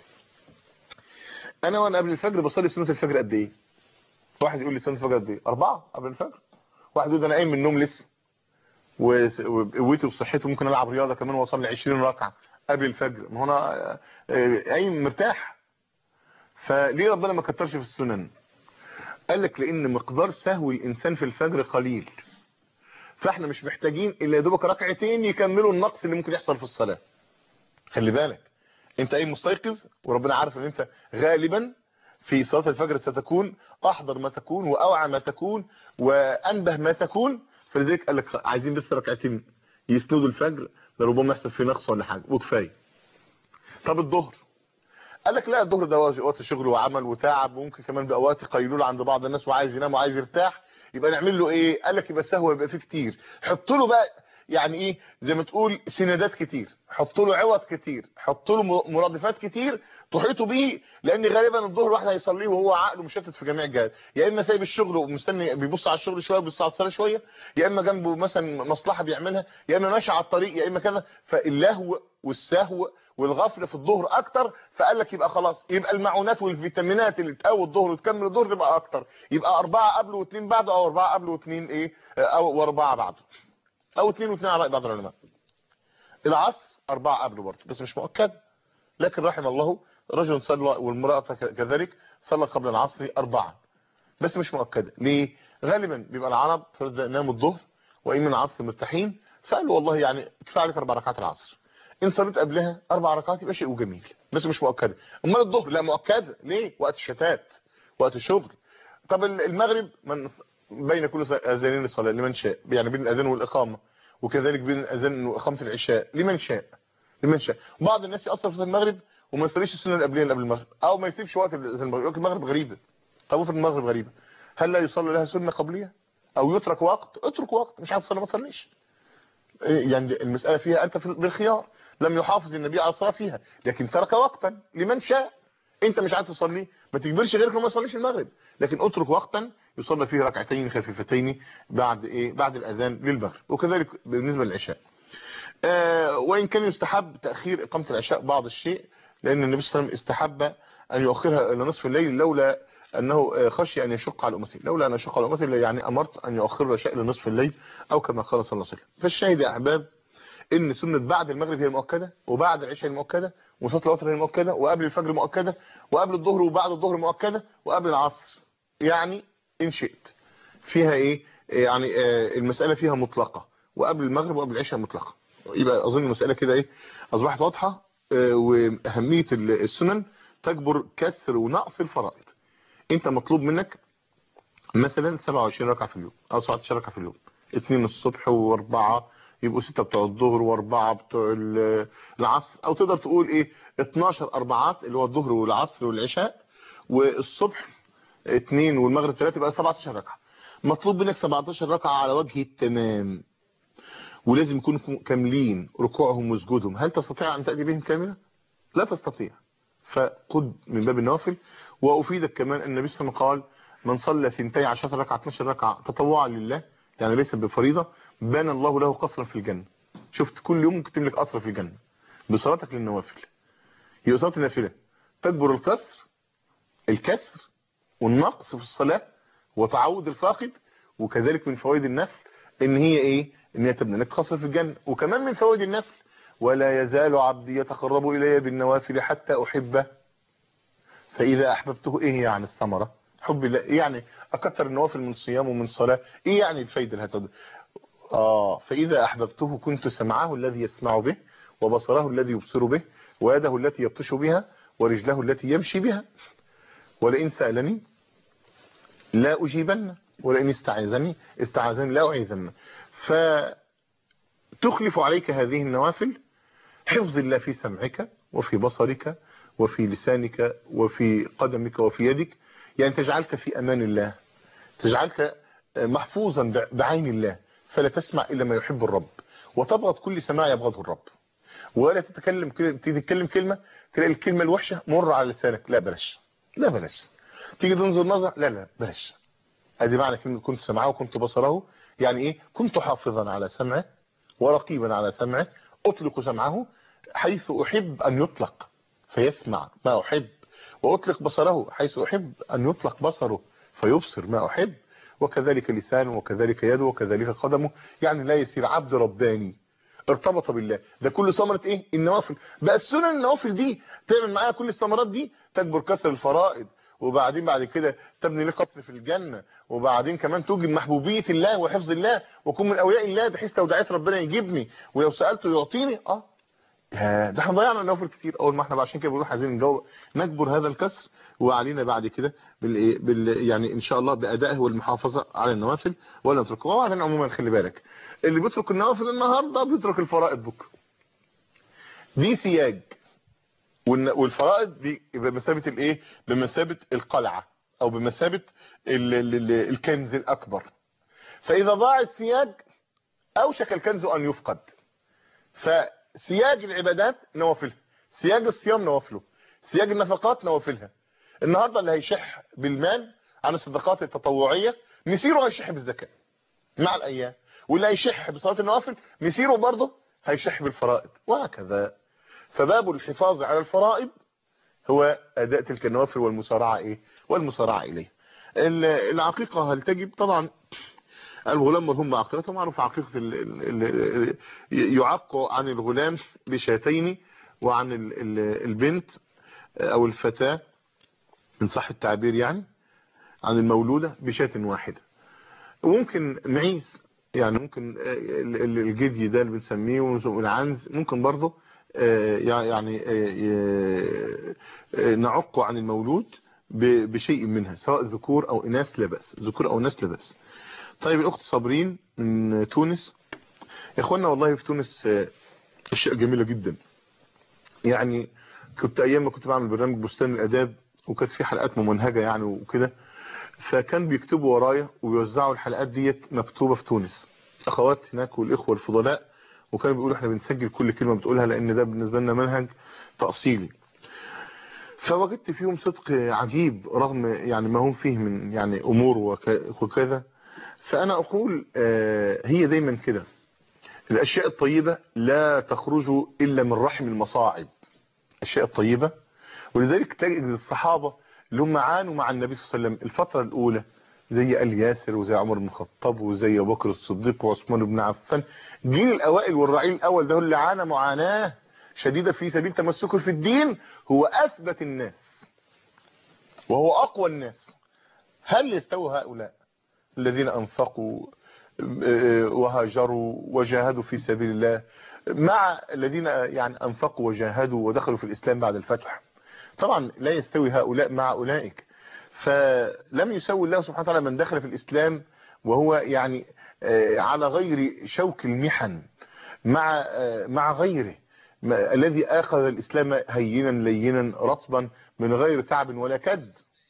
انا وانا قبل الفجر بصلي سنه الفجر قد ايه؟ واحد يقول لي سنه الفجر قد ايه؟ 4 قبل الفجر. واحد يقول انا قايم من النوم لسه وقوتي وصحتي ممكن العب رياضه كمان واصلي 20 ركعه قبل الفجر، ما هو انا قايم مرتاح. فليه ربنا ما كترش في السنن؟ قال لك لان مقدار سهو الانسان في الفجر قليل، فاحنا مش محتاجين الا يا دوبك ركعتين يكملوا النقص اللي ممكن يحصل في الصلاه. خلي بالك انت اي مستيقظ وربنا عارف ان انت غالبا في صلاه الفجر ستكون احضر ما تكون واوعى ما تكون وانبه ما تكون، فلذلك قال لك عايزين بس ركعتين يسندوا الفجر لربما يحصل فيه نقص ولا حاجه وكفايه. طب الظهر؟ قال لك لا الظهر ده وقت شغل وعمل وتعب، وممكن كمان بقى وقت قيلوله عند بعض الناس وعايز ينام وعايز يرتاح، يبقى نعمل له ايه؟ قال لك يبقى سهو يبقى فيه كتير، حط له بقى يعني ايه زي ما تقول سندات كتير، حط له عوض كتير، حط له مرادفات كتير تحيطوا بيه، لان غالبا الظهر واحد هيصليه وهو عقله مشتت في جميع الجهات، يا اما سايب الشغل ومستني بيبص على الشغل شويه وبيبص على الصلاه شويه، يا اما جنبه مثلا مصلحه بيعملها، يا اما ماشي على الطريق، يا اما كذا. فاللهو والسهو والغفله في الظهر اكتر، فقال لك يبقى خلاص يبقى المعونات والفيتامينات اللي تقوي الظهر وتكمل الظهر تبقى اكتر، يبقى 4 قبله و2 بعده، او 4 قبله و2 ايه او 4 بعده، او 2 و2 على رأي بعض العلماء. العصر 4 قبله برضه بس مش مؤكد، لكن رحم الله رجل صلى والمرأة كذلك صلى قبل العصر 4 بس مش مؤكده. ليه؟ غالبا بيبقى العرب ناموا الظهر وإن من العصر مرتاحين، فقالوا والله يعني كفايه عليك 4 ركعات العصر، ان صليت قبلها 4 ركعات يبقى شيء جميل بس مش مؤكده. امال الظهر لا مؤكده، ليه؟ وقت الشتات وقت الشغل. طب المغرب من بين كل اذانين الصلاه لمن شاء، يعني بين الاذان والاقامه، وكذلك بين الاذان واقامه العشاء لمن شاء. بعض الناس يأثر في المغرب وما يصليش السنه القبليه اللي قبل المغرب، او ما يسيبش وقت المغرب، يقول المغرب غريبه. طب افرض المغرب غريبه، هل لا يصلي لها سنه قبليه او يترك وقت؟ اترك وقت، مش عايز تصلي ما تصليش. يعني المساله فيها انت بالخيار، لم يحافظ النبي على الصلاه فيها، لكن ترك وقتا لمن شاء. انت مش عايز تصلي ما تجبرش غيرك ما يصليش المغرب، لكن اترك وقتا يصلى فيه ركعتين خفيفتين بعد بعد الاذان للمغرب، وكذلك بالنسبه للعشاء. وان كان يستحب تاخير اقامه العشاء بعض الشيء، لان النبي صلى الله عليه وسلم استحب ان يؤخرها الى نصف الليل لولا انه خشي ان يشق على امته، لولا ان يشق على امته يعني امرت ان يؤخر العشاء الى نصف الليل او كما قال صلى الله عليه وسلم. فالشاهد يا احباب ان سنه بعد المغرب هي المؤكده، وبعد العشاء المؤكده، وصلاه العصر هي المؤكده، وقبل الفجر مؤكده، وقبل الظهر وبعد الظهر مؤكده، وقبل العصر يعني ان شئت فيها ايه يعني المساله فيها مطلقه، وقبل المغرب وقبل العشاء مطلقه. يبقى اظن المساله كده ايه اصبحت واضحه، واهميه السنن تجبر كسر ونقص الفرائض. انت مطلوب منك مثلا 27 ركعه في اليوم او 17 ركعه في اليوم، 2 الصبح و4 يبقوا 6 بتوع الظهر و4 بتوع العصر، او تقدر تقول ايه 12 اربعات اللي هو الظهر والعصر والعشاء، والصبح 2 والمغرب 3 يبقى 17 ركعه. مطلوب منك 17 ركعه على وجه التمام، ولازم يكونوا كاملين ركوعهم وسجودهم. هل تستطيع ان تأتي بهم كامله؟ لا تستطيع، فخذ من باب النوافل. وافيدك كمان ان النبي صلى الله عليه وسلم قال من صلى 12 ركعه 12 ركعه تطوعا لله يعني ليس بفريضه، بنى الله له قصرا في الجنه. شفت كل يوم ممكن تملك قصر في الجنه بصلاتك للنوافل. هي صلاة النافلة تجبر الكسر والنقص في الصلاة وتعود الفاقد. وكذلك من فوائد النفل ان هي ايه؟ ان هي تبني لك خاصة في الجنة. وكمان من فوائد النفل ولا يزال عبدي يتقرب الي بالنوافل حتى احبه فاذا احببته. ايه يعني الثمرة؟ حب الله يعني اكثر النوافل من صيام ومن صلاة. ايه يعني الفايدة اللي هتد فاذا احببته كنت سمعه الذي يسمع به وبصره الذي يبصر به ويده التي يبطش بها ورجله التي يمشي بها ولئن سألني لا أجيبن ولئن استعاذني لا أعيذن. فتخلف عليك هذه النوافل حفظ الله في سمعك وفي بصرك وفي لسانك وفي قدمك وفي يدك. يعني تجعلك في أمان الله، تجعلك محفوظا بعين الله فلا تسمع إلا ما يحب الرب وتبغض كل سماع يبغضه الرب. ولا تتكلم كلمة تلاقي الكلمة الوحشة مر على لسانك. لا بلاش، لا بلاش. تيجي تنظر نظر، لا بلاش. ادي معنى كلمة كنت سمعه وكنت بصره. يعني ايه؟ كنت حافظا على سمعه ورقيبا على سمعه اطلق سمعه حيث احب ان يطلق فيسمع ما احب، واطلق بصره حيث احب ان يطلق بصره فيبصر ما احب، وكذلك لسانه وكذلك يده وكذلك قدمه. يعني لا يصير عبد رباني ارتبط بالله. ده كل ثمرة ايه؟ النوافل. بقى السنن النوافل دي تعمل معاها كل الثمرات دي، تجبر كسر الفرائض، وبعدين بعد كده تبني لك قصر في الجنة، وبعدين كمان توجد محبوبية الله وحفظ الله وكون من اولياء الله بحيث لو دعيت ربنا يجيبني ولو سألته يعطيني. ده احنا ضيعنا النوافل كتير اول ما احنا عشان كده بنقول عايزين نجبر هذا الكسر وعلينا بعد كده يعني ان شاء الله بادائه والمحافظه على النوافل ولا نتركها. وبعدين عموما خلي بالك اللي بيترك النوافل النهارده بيترك الفرائض بكره. دي سياج، والفرائض دي بمثابه الايه؟ بمثابه القلعه او بمثابه الكنز الاكبر. فاذا ضاع السياج اوشك الكنز ان يفقد. فسياج العبادات نوافلها، سياج الصيام نوافله، سياج النفقات نوافلها. النهارده اللي هيشح بالمال عن الصدقات التطوعيه مسيره هيشح بالزكاه مع الايام، واللي هيشح بصلاه النوافل مسيره برضه هيشح بالفرائض، وهكذا. فباب الحفاظ على الفرائض هو اداء تلك النوافل والمسارعه والمسارعه اليه. العقيقه هل تجب؟ طبعا الغلام مرهون عقيقته. معروف عقيقه يعق عن الغلام بشاتين وعن البنت او الفتاه ان صح التعبير يعني عن المولوده بشاة واحده. وممكن نعيس، يعني ممكن الجدي ده اللي بنسميه والعنز ممكن برضه يعني نعق عن المولود بشيء منها سواء ذكور او اناث لا باس، ذكور او اناث لا باس. طيب الاخت صابرين من تونس، يا اخوانا والله في تونس اشياء جميله جدا. يعني كنت ايام ما كنت بعمل برنامج بستان الاداب وكانت في حلقات ممنهجه يعني وكده، فكان بيكتبوا ورايا وبيوزعوا الحلقات ديت مكتوبه في تونس اخوات هناك والاخوه الفضلاء، وكانوا بيقولوا احنا بنسجل كل كلمه بتقولها لان ده بالنسبه لنا منهج تاصيلي. فوجدت فيهم صدق عجيب رغم يعني ما هم فيه من يعني امور وكذا. فانا اقول هي دايما كده، الاشياء الطيبه لا تخرج الا من رحم المصاعب، الاشياء الطيبه. ولذلك تجد الصحابه اللي هم عانوا مع النبي صلى الله عليه وسلم الفتره الاولى زي آل ياسر وزي عمر بن الخطاب وزي ابو بكر الصديق وعثمان بن عفان، جيل الاوائل والرعيل الاول ده اللي عانى معاناه شديده في سبيل تمسكه في الدين، هو اثبت الناس وهو اقوى الناس. هل يستوي هؤلاء الذين انفقوا وهاجروا وجاهدوا في سبيل الله مع الذين يعني انفقوا وجاهدوا ودخلوا في الاسلام بعد الفتح؟ طبعا لا يستوي هؤلاء مع اولئك. فلم يسوي الله سبحانه وتعالى من دخل في الاسلام وهو يعني على غير شوك المحن مع غيره الذي اخذ الاسلام هينا لينا رطبا من غير تعب ولا كد.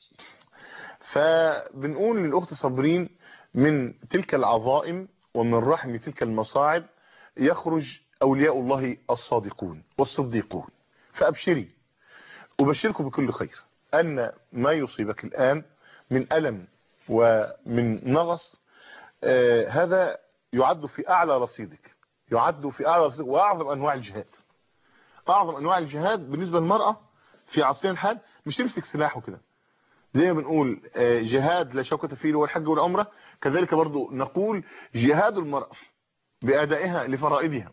فبنقول للاخت صابرين من تلك العظائم ومن رحم تلك المصاعب يخرج اولياء الله الصادقون والصديقون. فابشري، ابشركم بكل خير ان ما يصيبك الان من الم ومن نغص هذا يعد في اعلى رصيدك، يعد في اعلى رصيدك واعظم انواع الجهاد. اعظم انواع الجهاد بالنسبه للمراه في عصرنا الحال مش تمسك سلاح وكده، زي ما بنقول جهاد لا شوكة فيه هو الحج والعمره، كذلك برضو نقول جهاد المراه بادائها لفرائضها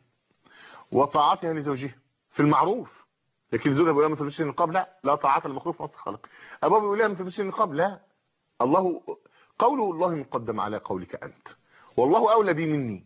وطاعتها لزوجها في المعروف. لكن زوجها بيقول لها ما تلبسش النقاب، لا طاعه للمخلوق في وسط الخلق. ابوها بيقول لها ما تلبسش النقاب، لا، الله قوله الله مقدم على قولك انت، والله اولى بي مني،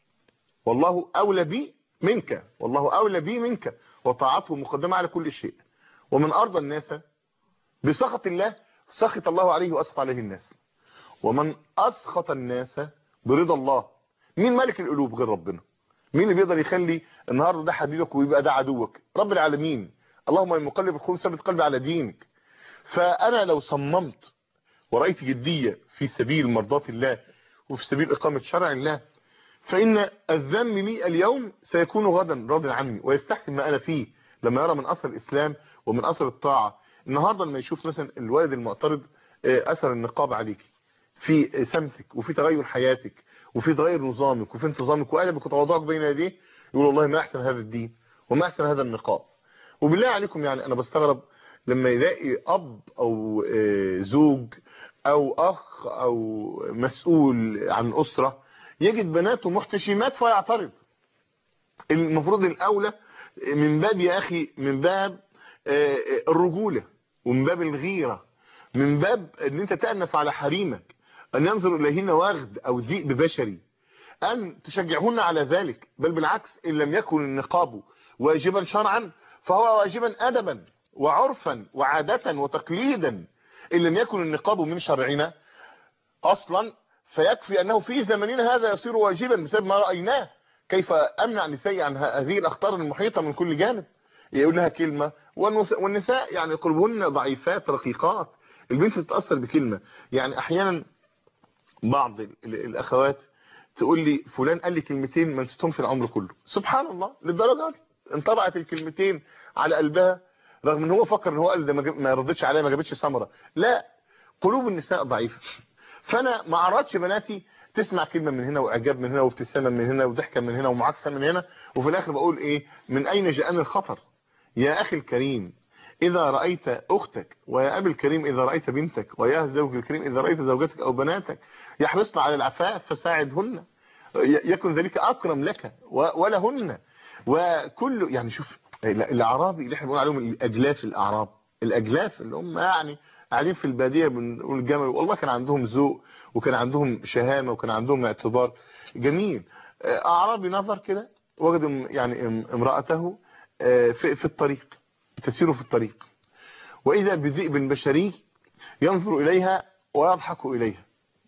والله اولى بي منك، والله اولى بي منك، وطاعته مقدمه على كل شيء. ومن ارضى الناس بسخط الله سخط الله عليه واسخط عليه الناس، ومن اسخط الناس برضا الله. مين ملك القلوب غير ربنا؟ مين اللي بيقدر يخلي النهارده ده حبيبك ويبقى ده عدوك؟ رب العالمين. اللهم ان مقلب القلوب ثبت قلبي على دينك. فانا لو صممت ورأيت جدية في سبيل مرضاة الله وفي سبيل إقامة شرع الله، فإن الذم لي اليوم سيكون غدا راض عني ويستحسن ما أنا فيه لما يرى من أثر الإسلام ومن أثر الطاعة. النهاردة لما يشوف مثلا الولد المعترض أثر النقاب عليك في سمتك وفي تغير حياتك وفي تغير نظامك وفي انتظامك وأدبك وتواضعك بين يديه، يقول والله ما أحسن هذا الدين وما أحسن هذا النقاب. وبالله عليكم يعني أنا بستغرب لما يلاقي أب أو زوج أو أخ أو مسؤول عن أسرة يجد بناته محتشمات فيعترض. المفروض الأولى من باب يا أخي، من باب الرجولة ومن باب الغيرة، من باب أن أنت تأنف على حريمك، أن ينظر إليهن واغد أو ذئب بشري، أن تشجعهن على ذلك. بل بالعكس، إن لم يكن النقاب واجبا شرعا فهو واجبا أدبا وعرفا وعادة وتقليدا. إن لم يكن النقاب من شرعنا أصلا فيكفي أنه في زمننا هذا يصير واجبا بسبب ما رأيناه. كيف أمنع نسائي عن هذه الأخطار المحيطة من كل جانب؟ يقول لها كلمة، والنساء يعني قلوبهن ضعيفات رقيقات، البنت تتأثر بكلمة. يعني أحيانا بعض الأخوات تقول لي فلان قال لي كلمتين ما نسيتهم في العمر كله. سبحان الله، للدرجة دي انطبعت الكلمتين على قلبها، رغم ان هو فكر ان هو قال ده ما ردتش عليها، ما جابتش ثمره. لا، قلوب النساء ضعيفه. فانا ما اعرضش بناتي تسمع كلمه من هنا واعجاب من هنا وابتسامه من هنا وضحكه من هنا ومعاكسه من هنا، وفي الاخر بقول ايه؟ من اين جاءني الخطر؟ يا اخي الكريم اذا رايت اختك، ويا ابي الكريم اذا رايت بنتك، ويا زوجي الكريم اذا رايت زوجتك او بناتك يحرصن على العفاف فساعدهن، يكن ذلك اكرم لك ولهن. وكل يعني شوف الاعرابي اللي احنا بنقول عليهم الاجلاف، الاعراب الاجلاف اللي هم يعني قاعدين في الباديه بنقول الجمل، والله كان عندهم ذوق وكان عندهم شهامه وكان عندهم اعتبار جميل. اعرابي نظر كده وجد يعني امراته في الطريق تسير في الطريق، واذا بذئب بشري ينظر اليها ويضحك اليها.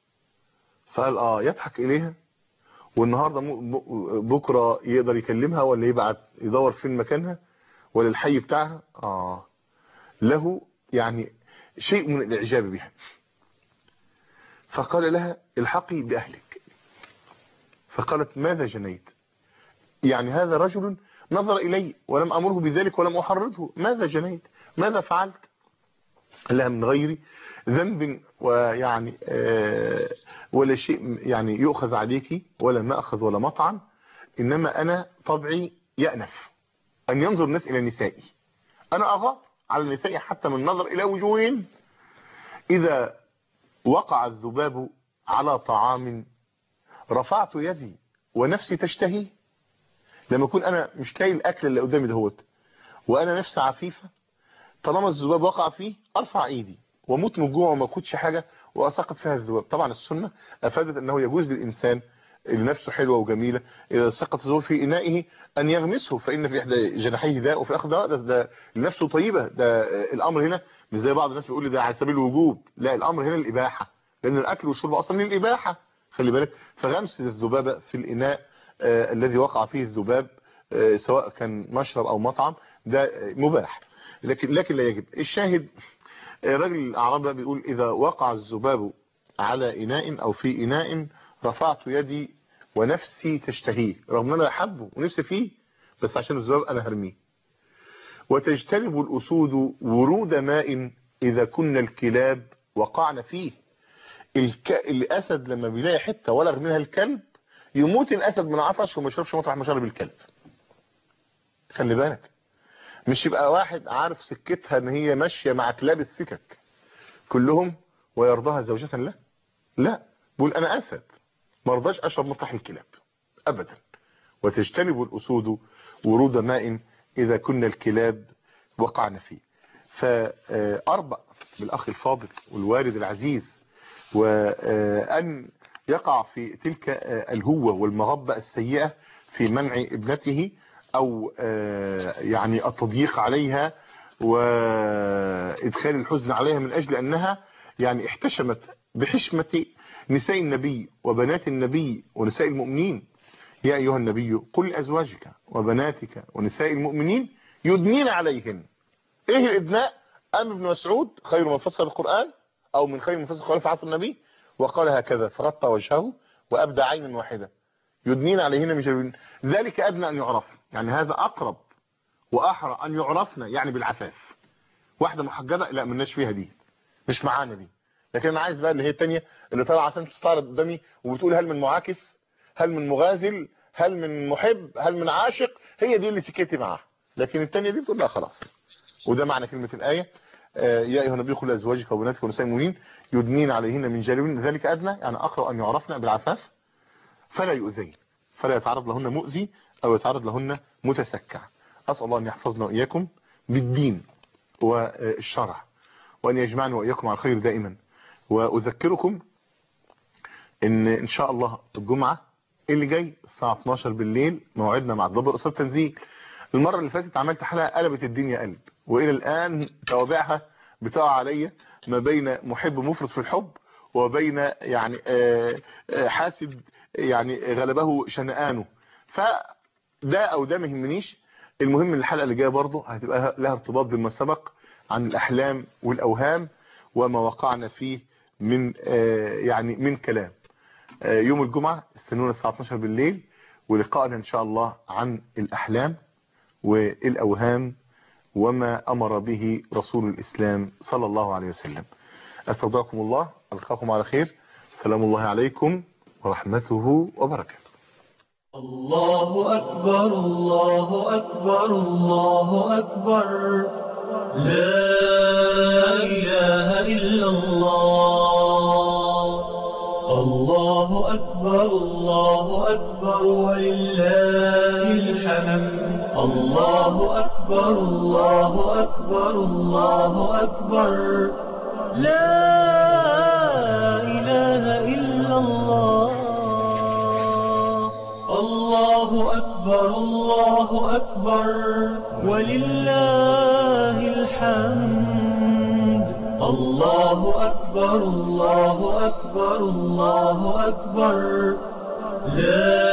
فقال يضحك اليها، والنهارده بكره يقدر يكلمها ولا يبعت يدور فين مكانها ولا الحي بتاعها. له يعني شيء من الاعجاب بها. فقال لها الحقي باهلك. فقالت ماذا جنيت؟ يعني هذا رجل نظر الي ولم امره بذلك ولم احرضه، ماذا جنيت؟ ماذا فعلت؟ قال لها من غير ذنب ويعني ولا شيء يعني يؤخذ عليك ولا مأخذ ولا مطعن، إنما أنا طبعي يأنف أن ينظر الناس إلى نسائي، أنا أغار على النساء حتى من نظر إلى وجوههم. إذا وقع الذباب على طعام رفعت يدي ونفسي تشتهي. لما أكون أنا مش لاقي الأكل اللي قدامي دهوت وأنا نفسي عفيفة، طالما الذباب وقع فيه ارفع ايدي واموت من الجوع وما اكلش حاجه واسقط فيها الذباب. طبعا السنه افادت انه يجوز للانسان اللي نفسه حلوه وجميله اذا سقط الذباب في انائه ان يغمسه، فان في احدى جناحيه داء وفي الاخر داء. ده نفسه طيبه. ده الامر هنا مش زي بعض الناس بيقول لي ده على سبيل الوجوب، لا، الامر هنا الاباحه، لان الاكل والشرب اصلا للاباحه، خلي بالك. فغمس الذبابه في الاناء الذي وقع فيه الذباب سواء كان مشرب او مطعم ده مباح، لكن لا يجب. الشاهد الراجل الاعرابي بيقول اذا وقع الذباب على اناء او في اناء رفعت يدي ونفسي تشتهيه، رغم ان انا احبه ونفسي فيه بس عشان الذباب انا هرميه. وتجتنب الاسود ورود ماء اذا كنا الكلاب وقعنا فيه. الاسد لما بيلاقي حته ولغ منها الكلب يموت الاسد من عطش وما يشربش مطرح ما شرب الكلب. خلي بالك، مش يبقى واحد عارف سكتها ان هي ماشية مع كلاب السكك كلهم ويرضاها زوجة له. لا، بقول انا اسد ما رضاش اشرب مطرح الكلاب ابدا. وتجتنب الاسود ورود ماء اذا كنا الكلاب وقعنا فيه. فاربأ بالاخ الفاضل والوالد العزيز، وان يقع في تلك الهوة والمغبة السيئة في منع ابنته او يعني التضييق عليها وادخال الحزن عليها من اجل انها يعني احتشمت بحشمة نساء النبي وبنات النبي ونساء المؤمنين. يا ايها النبي قل لازواجك وبناتك ونساء المؤمنين يدنين عليهن. ايه الادناء؟ ام ابن مسعود خير من فسر القرآن او من خير من فسر القرآن في عصر النبي وقال هكذا فغطى وجهه وابدى عينا واحدة. يدنين عليهن من جلبيبهن ذلك ادنى ان يعرفن، يعني هذا اقرب واحرى ان يعرفنا يعني بالعفاف. واحدة محجبة لا مناش فيها دي، مش معانا دي. لكن انا عايز بقى اللي هي الثانيه اللي طالعه عشان تستعرض قدامي وبتقول هل من معاكس، هل من مغازل، هل من محب، هل من عاشق، هي دي اللي سكتي معاها. لكن الثانيه دي بتقول لا خلاص. وده معنى كلمة الآية يا ايها النبي قل لازواجك وبناتك ونساء المؤمنين يدنين عليهن من جلابيبهن ذلك ادنى يعني اقرب ان يعرفن بالعفاف فلا يؤذين، فلا يتعرض لهن مؤذي او يتعرض لهن متسكع. اسال الله ان يحفظنا واياكم بالدين والشرع وان يجمعنا واياكم على الخير دائما. واذكركم ان شاء الله الجمعة اللي جاي الساعة 12 بالليل موعدنا مع الضبط رسالة تنزيل. المرة اللي فاتت عملت حلقة قلبت الدنيا قلب، والى الان توابعها بتقع عليا ما بين محب مفرط في الحب وبين يعني حاسد يعني غلبه شنآنه. فده او ده ما يهمنيش. المهم ان الحلقة اللي جايه برضه هتبقى لها ارتباط بما سبق عن الاحلام والاوهام وما وقعنا فيه من يعني من كلام. يوم الجمعة استنونا الساعة 12 بالليل ولقائنا ان شاء الله عن الاحلام والاوهام وما امر به رسول الاسلام صلى الله عليه وسلم. استودعكم الله، القاكم على خير. سلام الله عليكم ورحمته وبركاته. الله أكبر الله أكبر الله أكبر لا إله إلا الله. الله أكبر الله أكبر ولله الحمد. الله أكبر الله أكبر الله أكبر لا إله إلا الله. الله أكبر الله أكبر ولله الحمد. الله أكبر الله أكبر الله أكبر لا